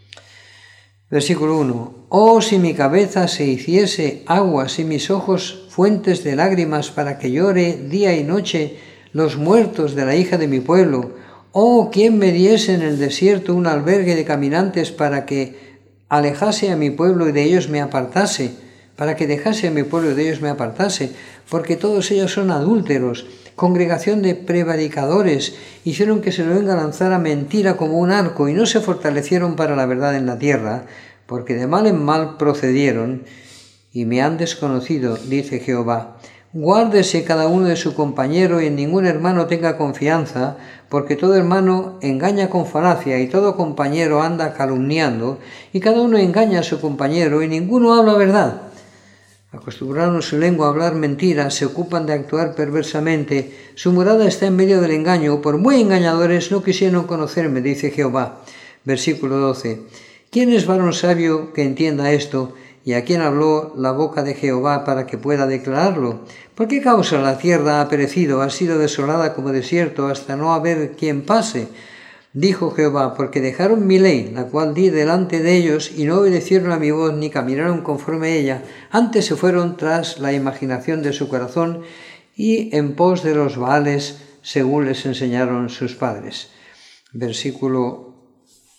versículo uno. Oh, si mi cabeza se hiciese aguas y mis ojos fuentes de lágrimas, para que llore día y noche los muertos de la hija de mi pueblo. Oh, ¿quién me diese en el desierto un albergue de caminantes para que alejase a mi pueblo y de ellos me apartase? Para que dejase a mi pueblo y de ellos me apartase. Porque todos ellos son adúlteros, congregación de prevaricadores. Hicieron que se lo venga a lanzar a mentira como un arco, y no se fortalecieron para la verdad en la tierra, porque de mal en mal procedieron, y me han desconocido, dice Jehová. Guárdese cada uno de su compañero, y en ningún hermano tenga confianza, porque todo hermano engaña con falacia, y todo compañero anda calumniando, y cada uno engaña a su compañero, y ninguno habla verdad. Acostumbraron su lengua a hablar mentiras, se ocupan de actuar perversamente, su morada está en medio del engaño, por muy engañadores no quisieron conocerme, dice Jehová. Versículo doce. ¿Quién es varón sabio que entienda esto? ¿Y a quién habló la boca de Jehová para que pueda declararlo? ¿Por qué causa la tierra ha perecido, ha sido desolada como desierto, hasta no haber quien pase? Dijo Jehová, porque dejaron mi ley, la cual di delante de ellos, y no obedecieron a mi voz, ni caminaron conforme a ella. Antes se fueron tras la imaginación de su corazón, y en pos de los Baales, según les enseñaron sus padres. Versículo...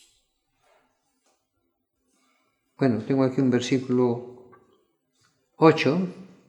Bueno, tengo aquí un versículo ocho.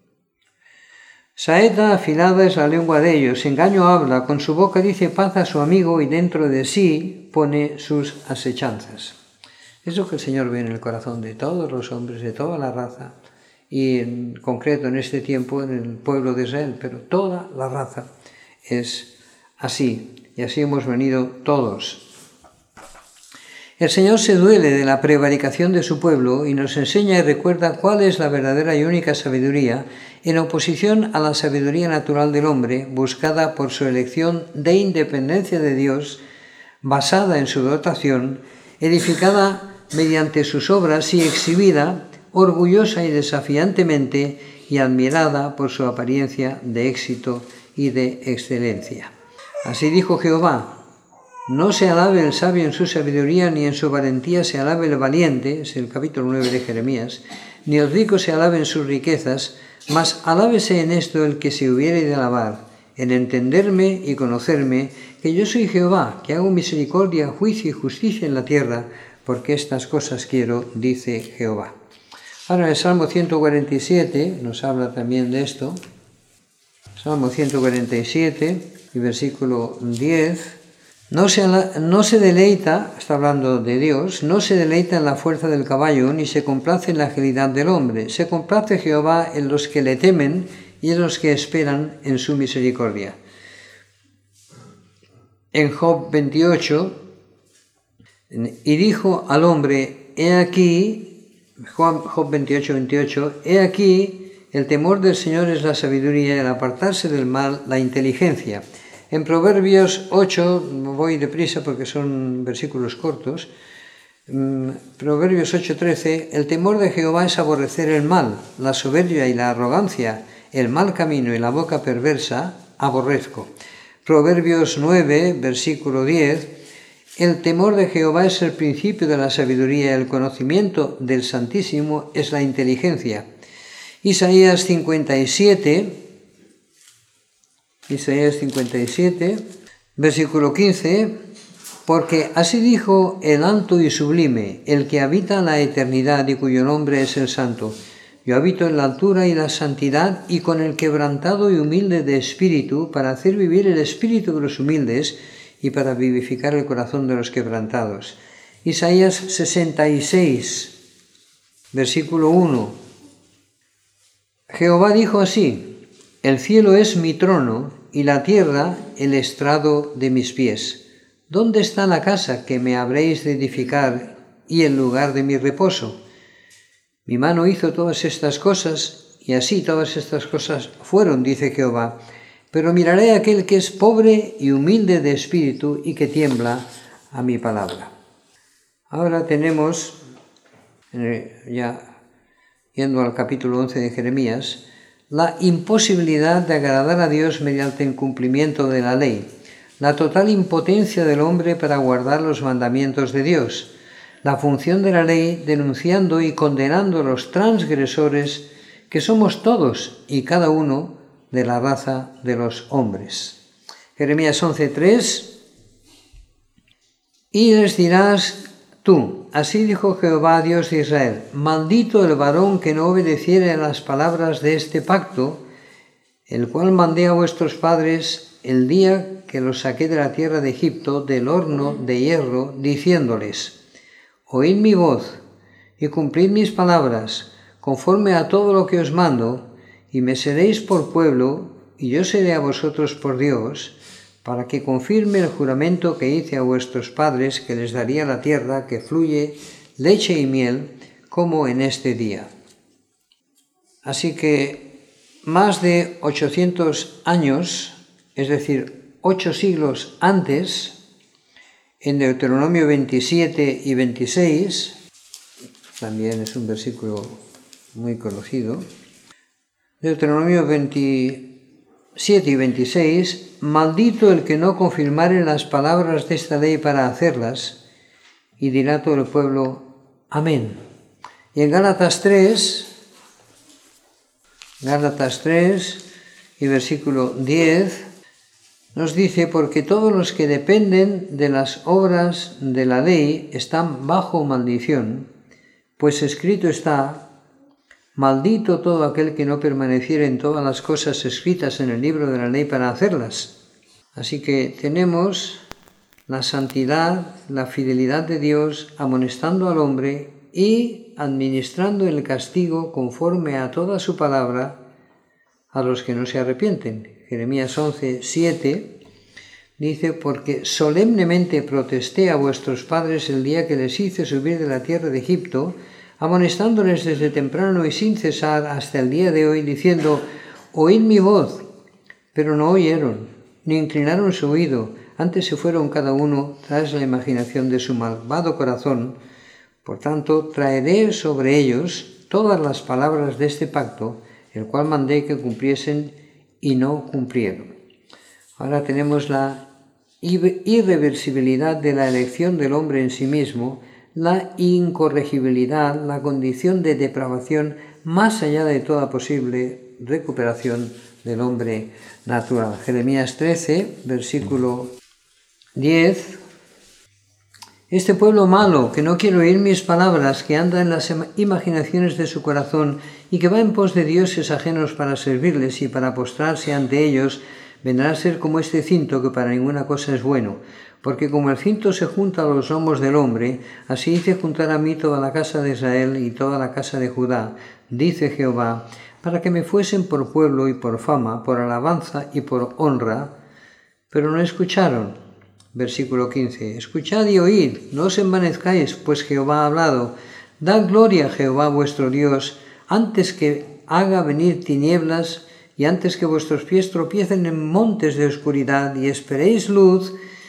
Saeta afilada es la lengua de ellos, engaño habla, con su boca dice paz a su amigo y dentro de sí pone sus asechanzas. Es lo que el Señor ve en el corazón de todos los hombres, de toda la raza, y en concreto en este tiempo en el pueblo de Israel, pero toda la raza es así, y así hemos venido todos. El Señor se duele de la prevaricación de su pueblo y nos enseña y recuerda cuál es la verdadera y única sabiduría, en oposición a la sabiduría natural del hombre, buscada por su elección de independencia de Dios, basada en su dotación, edificada mediante sus obras y exhibida orgullosa y desafiantemente y admirada por su apariencia de éxito y de excelencia. Así dijo Jehová: no se alabe el sabio en su sabiduría, ni en su valentía se alabe el valiente, es el capítulo nueve de Jeremías, ni el rico se alabe en sus riquezas, mas alábese en esto el que se hubiere de alabar, en entenderme y conocerme, que yo soy Jehová, que hago misericordia, juicio y justicia en la tierra, porque estas cosas quiero, dice Jehová. Ahora el Salmo ciento cuarenta y siete nos habla también de esto. Salmo ciento cuarenta y siete y versículo diez. No se, no se deleita, está hablando de Dios, no se deleita en la fuerza del caballo, ni se complace en la agilidad del hombre. Se complace Jehová en los que le temen y en los que esperan en su misericordia. En Job veintiocho, y dijo al hombre, he aquí, Job veintiocho, veintiocho, he aquí, el temor del Señor es la sabiduría, y el apartarse del mal, la inteligencia. En Proverbios ocho, voy deprisa porque son versículos cortos, Proverbios ocho, trece, el temor de Jehová es aborrecer el mal, la soberbia y la arrogancia, el mal camino y la boca perversa, aborrezco. Proverbios nueve, versículo diez, el temor de Jehová es el principio de la sabiduría, el conocimiento del Santísimo es la inteligencia. Isaías cincuenta y siete, Isaías cincuenta y siete, versículo quince, porque así dijo el alto y sublime, el que habita la eternidad y cuyo nombre es el Santo. Yo habito en la altura y la santidad y con el quebrantado y humilde de espíritu, para hacer vivir el espíritu de los humildes y para vivificar el corazón de los quebrantados. Isaías sesenta y seis, versículo uno. Jehová dijo así: el cielo es mi trono y la tierra el estrado de mis pies. ¿Dónde está la casa que me habréis de edificar y el lugar de mi reposo? Mi mano hizo todas estas cosas, y así todas estas cosas fueron, dice Jehová. Pero miraré a aquel que es pobre y humilde de espíritu y que tiembla a mi palabra. Ahora tenemos, ya yendo al capítulo once de Jeremías, la imposibilidad de agradar a Dios mediante el cumplimiento de la ley, la total impotencia del hombre para guardar los mandamientos de Dios, la función de la ley denunciando y condenando a los transgresores que somos todos y cada uno de la raza de los hombres. Jeremías once, tres, y les dirás tú, así dijo Jehová, Dios de Israel, maldito el varón que no obedeciere a las palabras de este pacto, el cual mandé a vuestros padres el día que los saqué de la tierra de Egipto, del horno de hierro, diciéndoles: oíd mi voz y cumplid mis palabras, conforme a todo lo que os mando, y me seréis por pueblo, y yo seré a vosotros por Dios, para que confirme el juramento que hice a vuestros padres, que les daría la tierra que fluye leche y miel, como en este día. Así que más de ochocientos años, es decir, ocho siglos antes, en Deuteronomio veintisiete y veintiséis, también es un versículo muy conocido. Deuteronomio veintisiete y veintiséis, maldito el que no confirmare las palabras de esta ley para hacerlas, y dirá todo el pueblo, amén. Y en Gálatas tres, Gálatas tres y versículo diez, nos dice, porque todos los que dependen de las obras de la ley están bajo maldición, pues escrito está, maldito todo aquel que no permaneciere en todas las cosas escritas en el libro de la ley para hacerlas. Así que tenemos la santidad, la fidelidad de Dios amonestando al hombre y administrando el castigo conforme a toda su palabra a los que no se arrepienten. Jeremías once, siete dice, porque solemnemente protesté a vuestros padres el día que les hice subir de la tierra de Egipto, amonestándoles desde temprano y sin cesar hasta el día de hoy, diciendo, oíd mi voz, pero no oyeron, ni inclinaron su oído, antes se fueron cada uno tras la imaginación de su malvado corazón. Por tanto, traeré sobre ellos todas las palabras de este pacto, el cual mandé que cumpliesen y no cumplieron. Ahora tenemos la irreversibilidad de la elección del hombre en sí mismo, la incorregibilidad, la condición de depravación más allá de toda posible recuperación del hombre natural. Jeremías trece, versículo diez. Este pueblo malo, que no quiere oír mis palabras, que anda en las imaginaciones de su corazón y que va en pos de dioses ajenos para servirles y para postrarse ante ellos, vendrá a ser como este cinto que para ninguna cosa es bueno. Porque como el cinto se junta a los lomos del hombre, así hice juntar a mí toda la casa de Israel y toda la casa de Judá, dice Jehová, para que me fuesen por pueblo y por fama, por alabanza y por honra, pero no escucharon. Versículo quince. Escuchad y oíd, no os envanezcáis, pues Jehová ha hablado. Dad gloria a Jehová vuestro Dios, antes que haga venir tinieblas y antes que vuestros pies tropiecen en montes de oscuridad y esperéis luz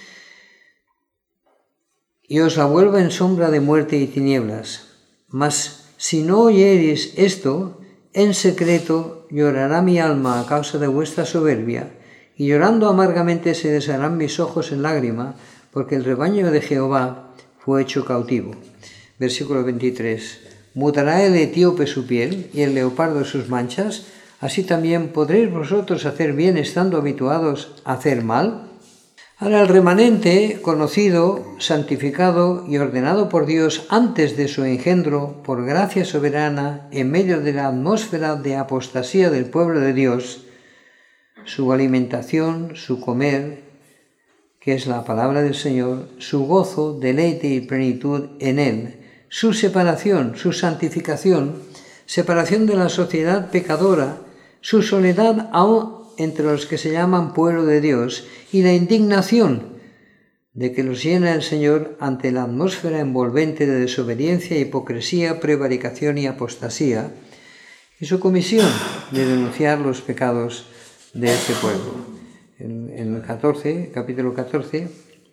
y os la vuelva en sombra de muerte y tinieblas. Mas si no oyereis esto, en secreto llorará mi alma a causa de vuestra soberbia, y llorando amargamente se desharán mis ojos en lágrima, porque el rebaño de Jehová fue hecho cautivo. Versículo veintitrés. Mutará el etíope su piel y el leopardo sus manchas, así también podréis vosotros hacer bien estando habituados a hacer mal. Ahora el remanente, conocido, santificado y ordenado por Dios antes de su engendro, por gracia soberana, en medio de la atmósfera de apostasía del pueblo de Dios, su alimentación, su comer, que es la palabra del Señor, su gozo, deleite y plenitud en Él, su separación, su santificación, separación de la sociedad pecadora, su soledad aún entre los que se llaman pueblo de Dios, y la indignación de que los llena el Señor ante la atmósfera envolvente de desobediencia, hipocresía, prevaricación y apostasía, y su comisión de denunciar los pecados de ese pueblo. En, en el catorce, capítulo catorce,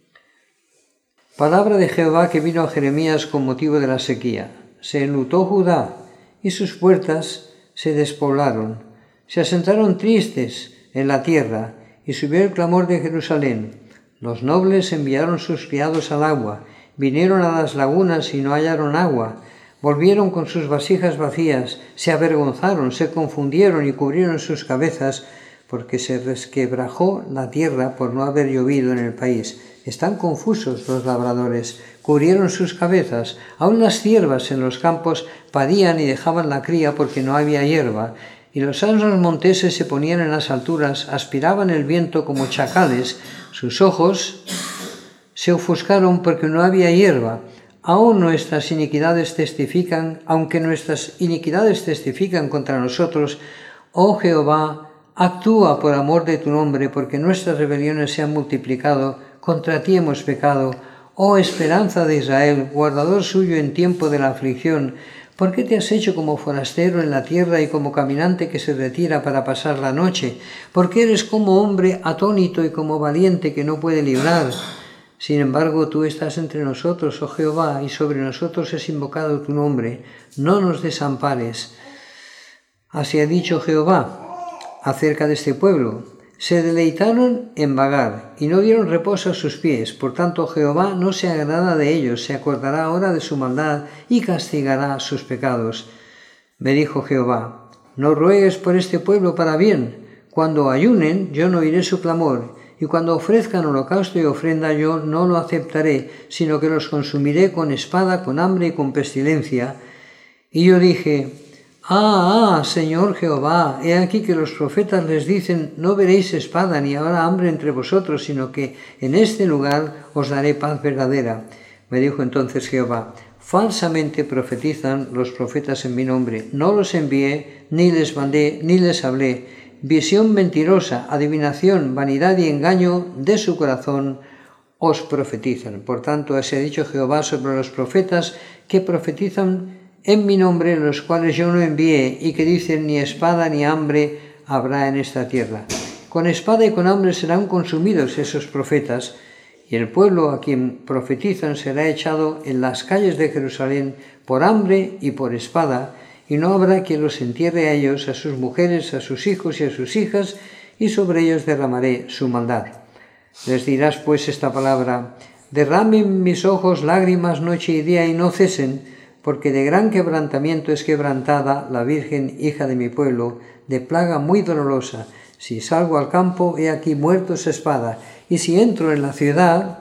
palabra de Jehová que vino a Jeremías con motivo de la sequía. Se enlutó Judá y sus puertas se despoblaron, se asentaron tristes en la tierra y subió el clamor de Jerusalén. Los nobles enviaron sus criados al agua, vinieron a las lagunas y no hallaron agua, volvieron con sus vasijas vacías, se avergonzaron, se confundieron y cubrieron sus cabezas, porque se resquebrajó la tierra por no haber llovido en el país. Están confusos los labradores, cubrieron sus cabezas, aun las ciervas en los campos parían y dejaban la cría porque no había hierba, y los asnos monteses se ponían en las alturas, aspiraban el viento como chacales, sus ojos se ofuscaron porque no había hierba. Aún nuestras iniquidades testifican, aunque nuestras iniquidades testifican contra nosotros, oh Jehová, actúa por amor de tu nombre, porque nuestras rebeliones se han multiplicado, contra ti hemos pecado. Oh esperanza de Israel, guardador suyo en tiempo de la aflicción, ¿por qué te has hecho como forastero en la tierra y como caminante que se retira para pasar la noche? ¿Por qué eres como hombre atónito y como valiente que no puede librar? Sin embargo, tú estás entre nosotros, oh Jehová, y sobre nosotros es invocado tu nombre. No nos desampares. Así ha dicho Jehová acerca de este pueblo: se deleitaron en vagar y no dieron reposo a sus pies. Por tanto, Jehová no se agrada de ellos, se acordará ahora de su maldad y castigará sus pecados. Me dijo Jehová: no ruegues por este pueblo para bien. Cuando ayunen, yo no oiré su clamor, y cuando ofrezcan holocausto y ofrenda, yo no lo aceptaré, sino que los consumiré con espada, con hambre y con pestilencia. Y yo dije: Ah, ah, Señor Jehová, he aquí que los profetas les dicen: no veréis espada ni habrá hambre entre vosotros, sino que en este lugar os daré paz verdadera. Me dijo entonces Jehová: falsamente profetizan los profetas en mi nombre. No los envié, ni les mandé, ni les hablé. Visión mentirosa, adivinación, vanidad y engaño de su corazón os profetizan. Por tanto, así ha dicho Jehová sobre los profetas que profetizan en mi nombre, los cuales yo no envié, y que dicen: ni espada ni hambre habrá en esta tierra. Con espada y con hambre serán consumidos esos profetas, y el pueblo a quien profetizan será echado en las calles de Jerusalén por hambre y por espada, y no habrá quien los entierre a ellos, a sus mujeres, a sus hijos y a sus hijas, y sobre ellos derramaré su maldad. Les dirás pues esta palabra: derramen mis ojos lágrimas noche y día y no cesen, porque de gran quebrantamiento es quebrantada la Virgen, hija de mi pueblo, de plaga muy dolorosa. Si salgo al campo, he aquí muertos a espada, y si entro en la ciudad,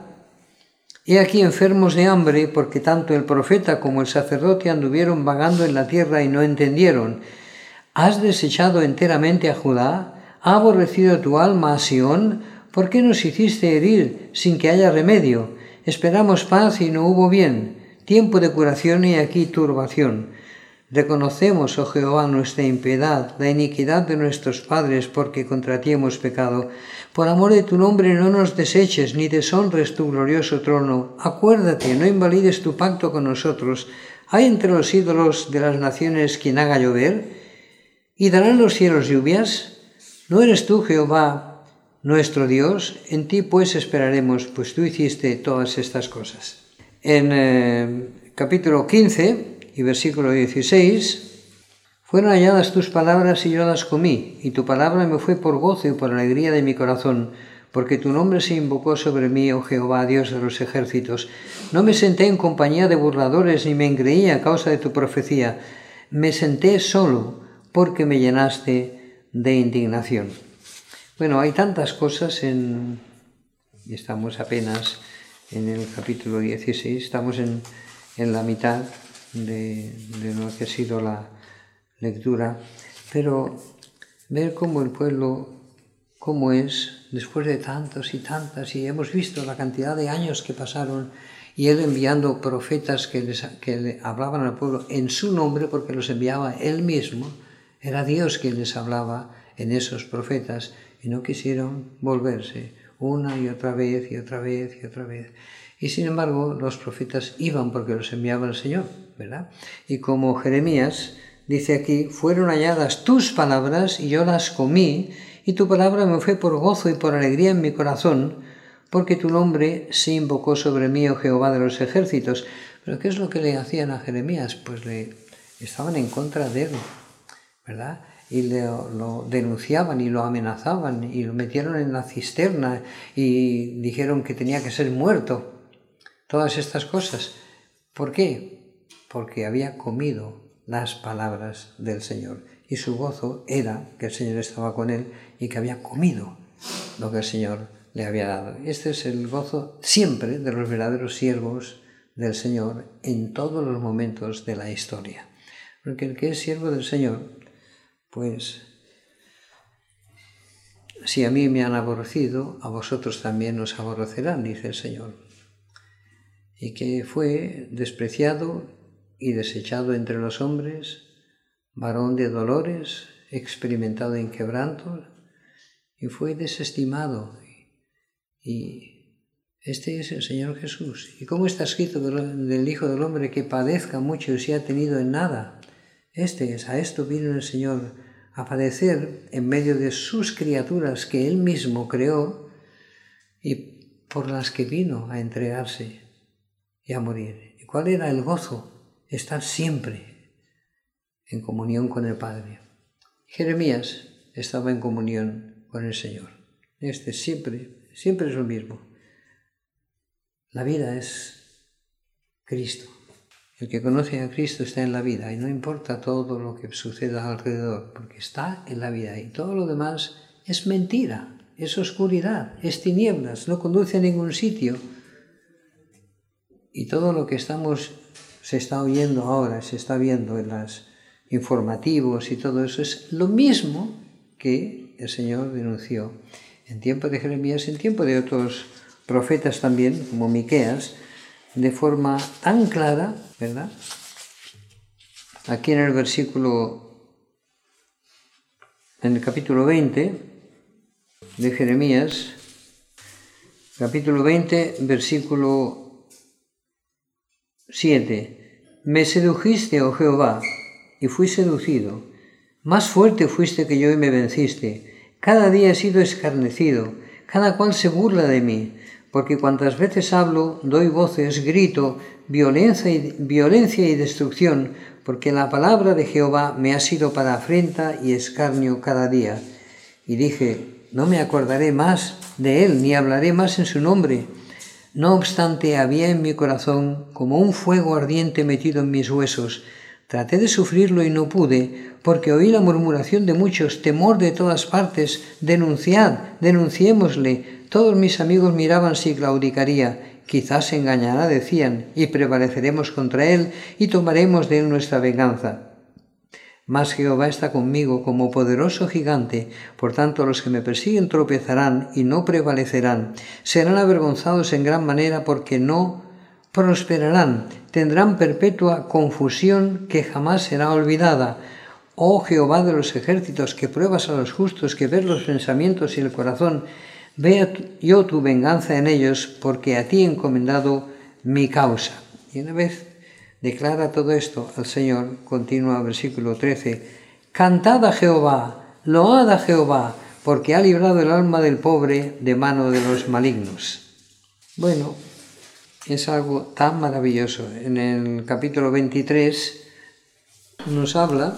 he aquí enfermos de hambre, porque tanto el profeta como el sacerdote anduvieron vagando en la tierra y no entendieron. ¿Has desechado enteramente a Judá? ¿Ha aborrecido tu alma a Sión? ¿Por qué nos hiciste herir sin que haya remedio? Esperamos paz y no hubo bien. Tiempo de curación y aquí turbación. Reconocemos, oh Jehová, nuestra impiedad, la iniquidad de nuestros padres, porque contra ti hemos pecado. Por amor de tu nombre no nos deseches, ni deshonres tu glorioso trono. Acuérdate, no invalides tu pacto con nosotros. ¿Hay entre los ídolos de las naciones quien haga llover? ¿Y darán los cielos lluvias? ¿No eres tú, Jehová, nuestro Dios? En ti pues esperaremos, pues tú hiciste todas estas cosas. En eh, capítulo quince y versículo dieciséis, fueron halladas tus palabras y yo las comí, y tu palabra me fue por gozo y por alegría de mi corazón, porque tu nombre se invocó sobre mí, oh Jehová, Dios de los ejércitos. No me senté en compañía de burladores, ni me engreí a causa de tu profecía. Me senté solo, porque me llenaste de indignación. Bueno, hay tantas cosas en... y estamos apenas en el capítulo dieciséis, estamos en, en la mitad de, de lo que ha sido la lectura, pero ver cómo el pueblo, cómo es, después de tantos y tantas, y hemos visto la cantidad de años que pasaron, y él enviando profetas que, les, que le hablaban al pueblo en su nombre, porque los enviaba él mismo, era Dios quien les hablaba en esos profetas, y no quisieron volverse una y otra vez y otra vez y otra vez. Y sin embargo, los profetas iban porque los enviaba el Señor, ¿verdad? Y como Jeremías dice aquí: fueron halladas tus palabras y yo las comí, y tu palabra me fue por gozo y por alegría en mi corazón, porque tu nombre se invocó sobre mí, oh Jehová de los ejércitos. Pero ¿qué es lo que le hacían a Jeremías? Pues le estaban en contra de él, ¿verdad? Y le, lo denunciaban y lo amenazaban y lo metieron en la cisterna y dijeron que tenía que ser muerto. Todas estas cosas. ¿Por qué? Porque había comido las palabras del Señor y su gozo era que el Señor estaba con él y que había comido lo que el Señor le había dado. Este es el gozo siempre de los verdaderos siervos del Señor en todos los momentos de la historia. Porque el que es siervo del Señor, pues, si a mí me han aborrecido, a vosotros también os aborrecerán, dice el Señor. Y que fue despreciado y desechado entre los hombres, varón de dolores, experimentado en quebrantos, y fue desestimado. Y este es el Señor Jesús. ¿Y cómo está escrito del Hijo del Hombre que padezca mucho y sea tenido en nada? Este es, a esto vino el Señor, a padecer en medio de sus criaturas que Él mismo creó y por las que vino a entregarse y a morir. ¿Y cuál era el gozo? Estar siempre en comunión con el Padre. Jeremías estaba en comunión con el Señor. Este siempre, siempre es lo mismo. La vida es Cristo. El que conoce a Cristo está en la vida y no importa todo lo que suceda alrededor, porque está en la vida y todo lo demás es mentira, es oscuridad, es tinieblas, no conduce a ningún sitio. Y todo lo que estamos, se está oyendo ahora, se está viendo en los informativos y todo eso es lo mismo que el Señor denunció en tiempo de Jeremías, en tiempo de otros profetas también, como Miqueas, de forma tan clara, ¿verdad? Aquí en el versículo, en el capítulo veinte de Jeremías, capítulo veinte, versículo siete. Me sedujiste, oh Jehová, y fui seducido. Más fuerte fuiste que yo y me venciste. Cada día he sido escarnecido, cada cual se burla de mí. Porque cuantas veces hablo, doy voces, grito, violencia y, violencia y destrucción, porque la palabra de Jehová me ha sido para afrenta y escarnio cada día. Y dije, no me acordaré más de él, ni hablaré más en su nombre. No obstante, había en mi corazón como un fuego ardiente metido en mis huesos. Traté de sufrirlo y no pude, porque oí la murmuración de muchos, temor de todas partes. Denunciad, denunciémosle. Todos mis amigos miraban si claudicaría. Quizás se engañará, decían, y prevaleceremos contra él, y tomaremos de él nuestra venganza. Mas Jehová está conmigo como poderoso gigante, por tanto los que me persiguen tropezarán y no prevalecerán. Serán avergonzados en gran manera porque no prosperarán. Tendrán perpetua confusión que jamás será olvidada. Oh Jehová de los ejércitos, que pruebas a los justos, que ves los pensamientos y el corazón, vea yo tu venganza en ellos, porque a ti he encomendado mi causa. Y una vez declara todo esto al Señor, continúa versículo trece, cantad a Jehová, load a Jehová, porque ha librado el alma del pobre de mano de los malignos. Bueno, es algo tan maravilloso. En el capítulo veintitrés nos habla,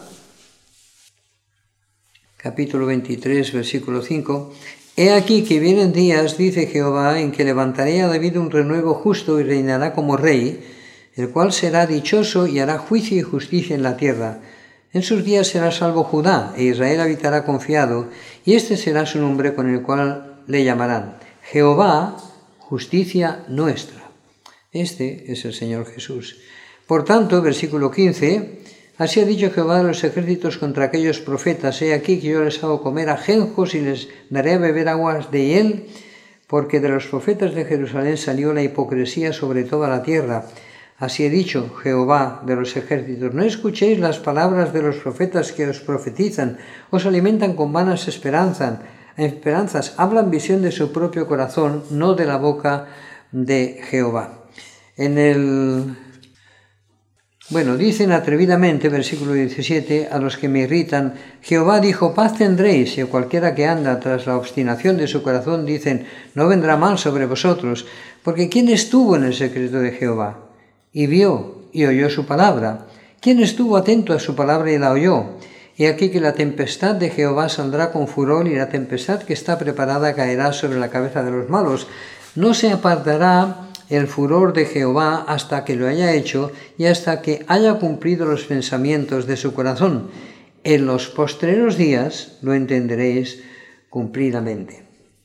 capítulo veintitrés, versículo cinco, he aquí que vienen días, dice Jehová, en que levantaré a David un renuevo justo y reinará como rey, el cual será dichoso y hará juicio y justicia en la tierra. En sus días será salvo Judá, e Israel habitará confiado, y este será su nombre con el cual le llamarán Jehová, justicia nuestra. Este es el Señor Jesús. Por tanto, versículo quince, así ha dicho Jehová de los ejércitos contra aquellos profetas, he aquí que yo les hago comer ajenjos y les daré a beber aguas de hiel, porque de los profetas de Jerusalén salió la hipocresía sobre toda la tierra. Así he dicho Jehová de los ejércitos, no escuchéis las palabras de los profetas que os profetizan, os alimentan con vanas esperanzas, esperanzas, hablan visión de su propio corazón, no de la boca de Jehová. En el Bueno, dicen atrevidamente, versículo diecisiete, a los que me irritan, Jehová dijo, paz tendréis, y a cualquiera que anda tras la obstinación de su corazón dicen, no vendrá mal sobre vosotros, porque ¿quién estuvo en el secreto de Jehová? Y vio, y oyó su palabra. ¿Quién estuvo atento a su palabra y la oyó? Y aquí que la tempestad de Jehová saldrá con furor, y la tempestad que está preparada caerá sobre la cabeza de los malos. No se apartará el furor de Jehová hasta que lo haya hecho y hasta que haya cumplido los pensamientos de su corazón. En los postreros días lo entenderéis cumplidamente.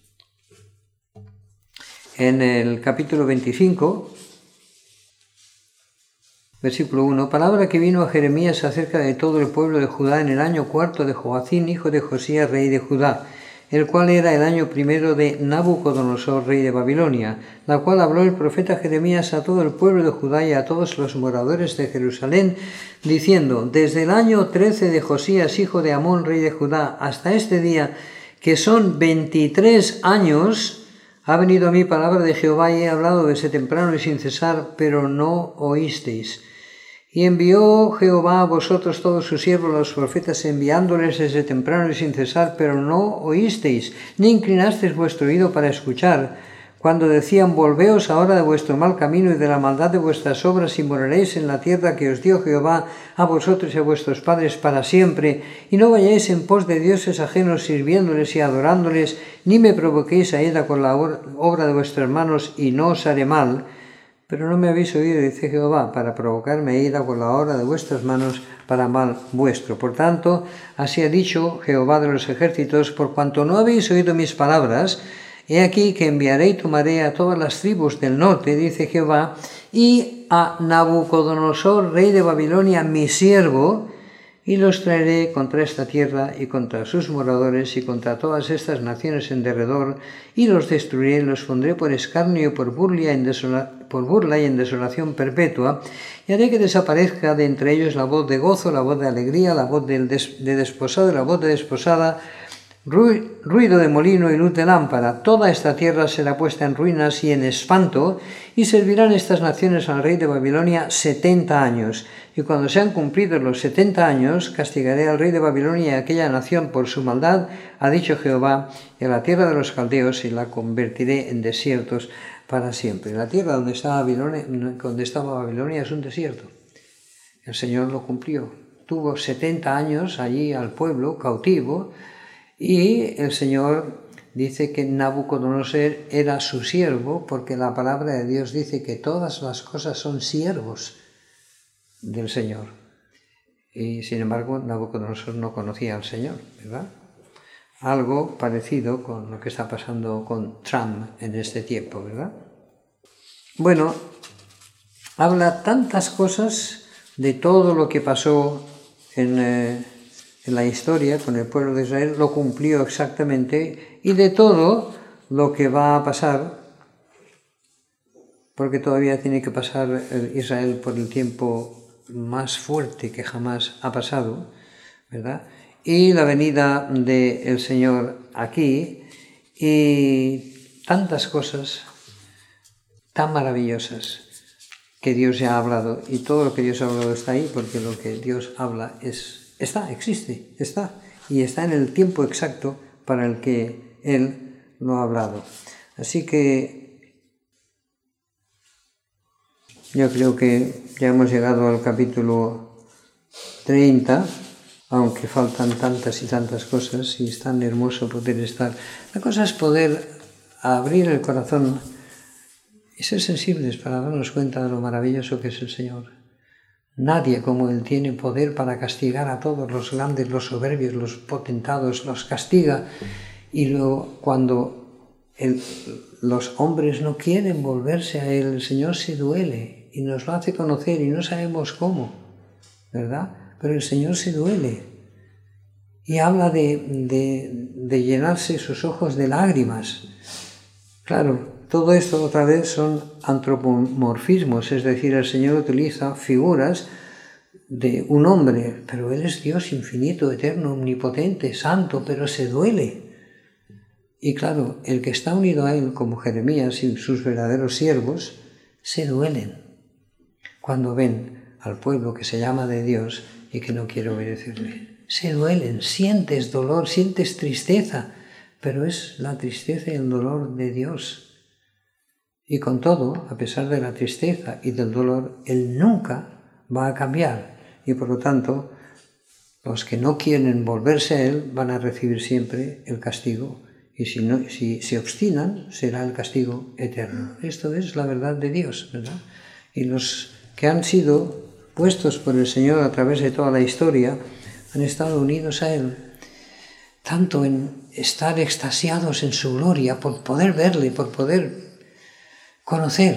En el capítulo veinticinco, versículo uno, palabra que vino a Jeremías acerca de todo el pueblo de Judá en el año cuarto de Joacín, hijo de Josías, rey de Judá, el cual era el año primero de Nabucodonosor, rey de Babilonia, la cual habló el profeta Jeremías a todo el pueblo de Judá y a todos los moradores de Jerusalén, diciendo, desde el año trece de Josías, hijo de Amón, rey de Judá, hasta este día, que son veintitrés años, ha venido a mí palabra de Jehová y he hablado desde temprano y sin cesar, pero no oísteis. Y envió Jehová a vosotros todos sus siervos los profetas, enviándoles desde temprano y sin cesar, pero no oísteis, ni inclinasteis vuestro oído para escuchar, cuando decían: volveos ahora de vuestro mal camino y de la maldad de vuestras obras, y moraréis en la tierra que os dio Jehová a vosotros y a vuestros padres para siempre, y no vayáis en pos de dioses ajenos sirviéndoles y adorándoles, ni me provoquéis a ira con la obra de vuestras manos, y no os haré mal. Pero no me habéis oído, dice Jehová, para provocarme a ira con la obra de vuestras manos, para mal vuestro. Por tanto, así ha dicho Jehová de los ejércitos: por cuanto no habéis oído mis palabras, he aquí que enviaré y tomaré a todas las tribus del norte, dice Jehová, y a Nabucodonosor, rey de Babilonia, mi siervo, y los traeré contra esta tierra y contra sus moradores y contra todas estas naciones en derredor, y los destruiré y los pondré por escarnio y por burla, en desola, por burla y en desolación perpetua, y haré que desaparezca de entre ellos la voz de gozo, la voz de alegría, la voz de, des, de desposado y la voz de desposada, ruido de molino y luz de lámpara. Toda esta tierra será puesta en ruinas y en espanto, y servirán estas naciones al rey de Babilonia setenta años. Y cuando sean cumplidos los setenta años, castigaré al rey de Babilonia y a aquella nación por su maldad, ha dicho Jehová, y a la tierra de los caldeos, y la convertiré en desiertos para siempre. La tierra donde estaba Babilonia, donde estaba Babilonia es un desierto. El Señor lo cumplió. Tuvo setenta años allí al pueblo cautivo, y el Señor dice que Nabucodonosor era su siervo, porque la palabra de Dios dice que todas las cosas son siervos del Señor. Y sin embargo, Nabucodonosor no conocía al Señor, ¿verdad? Algo parecido con lo que está pasando con Trump en este tiempo, ¿verdad? Bueno, habla tantas cosas de todo lo que pasó en... Eh, en la historia con el pueblo de Israel, lo cumplió exactamente, y de todo lo que va a pasar, porque todavía tiene que pasar Israel por el tiempo más fuerte que jamás ha pasado, ¿verdad? Y la venida del Señor aquí, y tantas cosas tan maravillosas que Dios ya ha hablado, y todo lo que Dios ha hablado está ahí, porque lo que Dios habla es Está, existe, está, y está en el tiempo exacto para el que Él lo ha hablado. Así que yo creo que ya hemos llegado al capítulo treinta, aunque faltan tantas y tantas cosas, y es tan hermoso poder estar. La cosa es poder abrir el corazón y ser sensibles para darnos cuenta de lo maravilloso que es el Señor. Nadie como Él tiene poder para castigar a todos los grandes, los soberbios, los potentados, los castiga. Y luego, cuando el, los hombres no quieren volverse a Él, el Señor se duele y nos lo hace conocer y no sabemos cómo, ¿verdad? Pero el Señor se duele y habla de, de, de llenarse sus ojos de lágrimas. Claro, todo esto otra vez son antropomorfismos, es decir, el Señor utiliza figuras de un hombre, pero Él es Dios infinito, eterno, omnipotente, santo, pero se duele. Y claro, el que está unido a Él, como Jeremías y sus verdaderos siervos, se duelen cuando ven al pueblo que se llama de Dios y que no quiere obedecerle. Se duelen, sientes dolor, sientes tristeza, pero es la tristeza y el dolor de Dios. Y con todo, a pesar de la tristeza y del dolor, Él nunca va a cambiar. Y por lo tanto, los que no quieren volverse a Él van a recibir siempre el castigo. Y si, no, si se obstinan, será el castigo eterno. Esto es la verdad de Dios, ¿verdad? Y los que han sido puestos por el Señor a través de toda la historia han estado unidos a Él, tanto en estar extasiados en su gloria, por poder verle, por poder conocer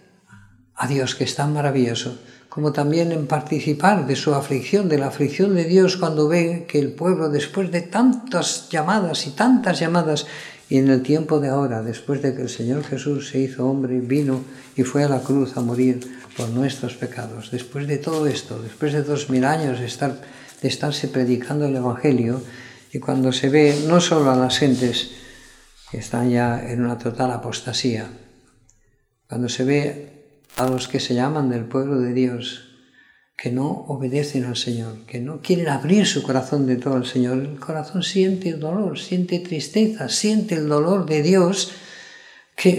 a Dios, que es tan maravilloso, como también en participar de su aflicción, de la aflicción de Dios, cuando ve que el pueblo, después de tantas llamadas y tantas llamadas, y en el tiempo de ahora, después de que el Señor Jesús se hizo hombre, vino y fue a la cruz a morir por nuestros pecados, después de todo esto, después de dos mil años de, estar, de estarse predicando el Evangelio, y cuando se ve no solo a las gentes que están ya en una total apostasía, cuando se ve a los que se llaman del pueblo de Dios, que no obedecen al Señor, que no quieren abrir su corazón de todo al Señor, el corazón siente dolor, siente tristeza, siente el dolor de Dios, que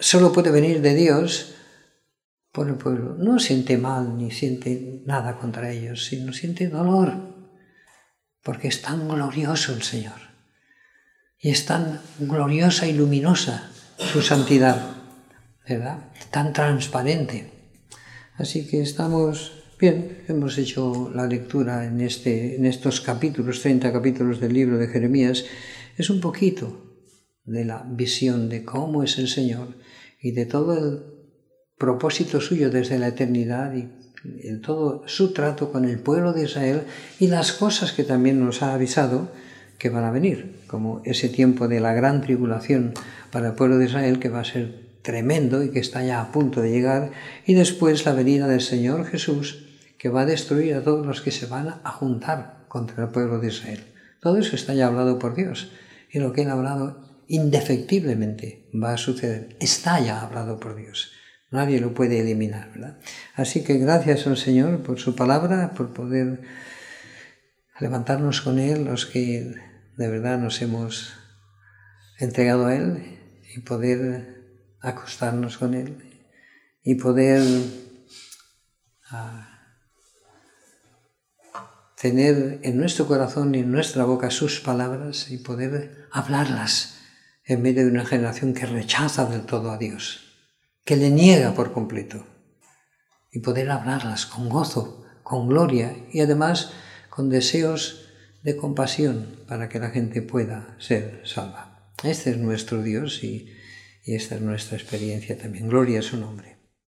solo puede venir de Dios por el pueblo. No siente mal ni siente nada contra ellos, sino siente dolor, porque es tan glorioso el Señor y es tan gloriosa y luminosa su santidad, ¿verdad? Tan transparente. Así que estamos bien, hemos hecho la lectura en, este, en estos capítulos, treinta capítulos del libro de Jeremías. Es un poquito de la visión de cómo es el Señor y de todo el propósito suyo desde la eternidad y en todo su trato con el pueblo de Israel y las cosas que también nos ha avisado que van a venir, como ese tiempo de la gran tribulación para el pueblo de Israel, que va a ser tremendo y que está ya a punto de llegar, y después la venida del Señor Jesús, que va a destruir a todos los que se van a juntar contra el pueblo de Israel. Todo eso está ya hablado por Dios, y lo que Él ha hablado indefectiblemente va a suceder. Está ya hablado por Dios. Nadie lo puede eliminar, ¿verdad? Así que gracias al Señor por su palabra, por poder levantarnos con Él, los que de verdad nos hemos entregado a Él, y poder acostarnos con Él, y poder uh, tener en nuestro corazón y en nuestra boca sus palabras y poder hablarlas en medio de una generación que rechaza del todo a Dios, que le niega por completo, y poder hablarlas con gozo, con gloria y además con deseos de compasión para que la gente pueda ser salva. Este es nuestro Dios y, y esta es nuestra experiencia también. Gloria a su nombre.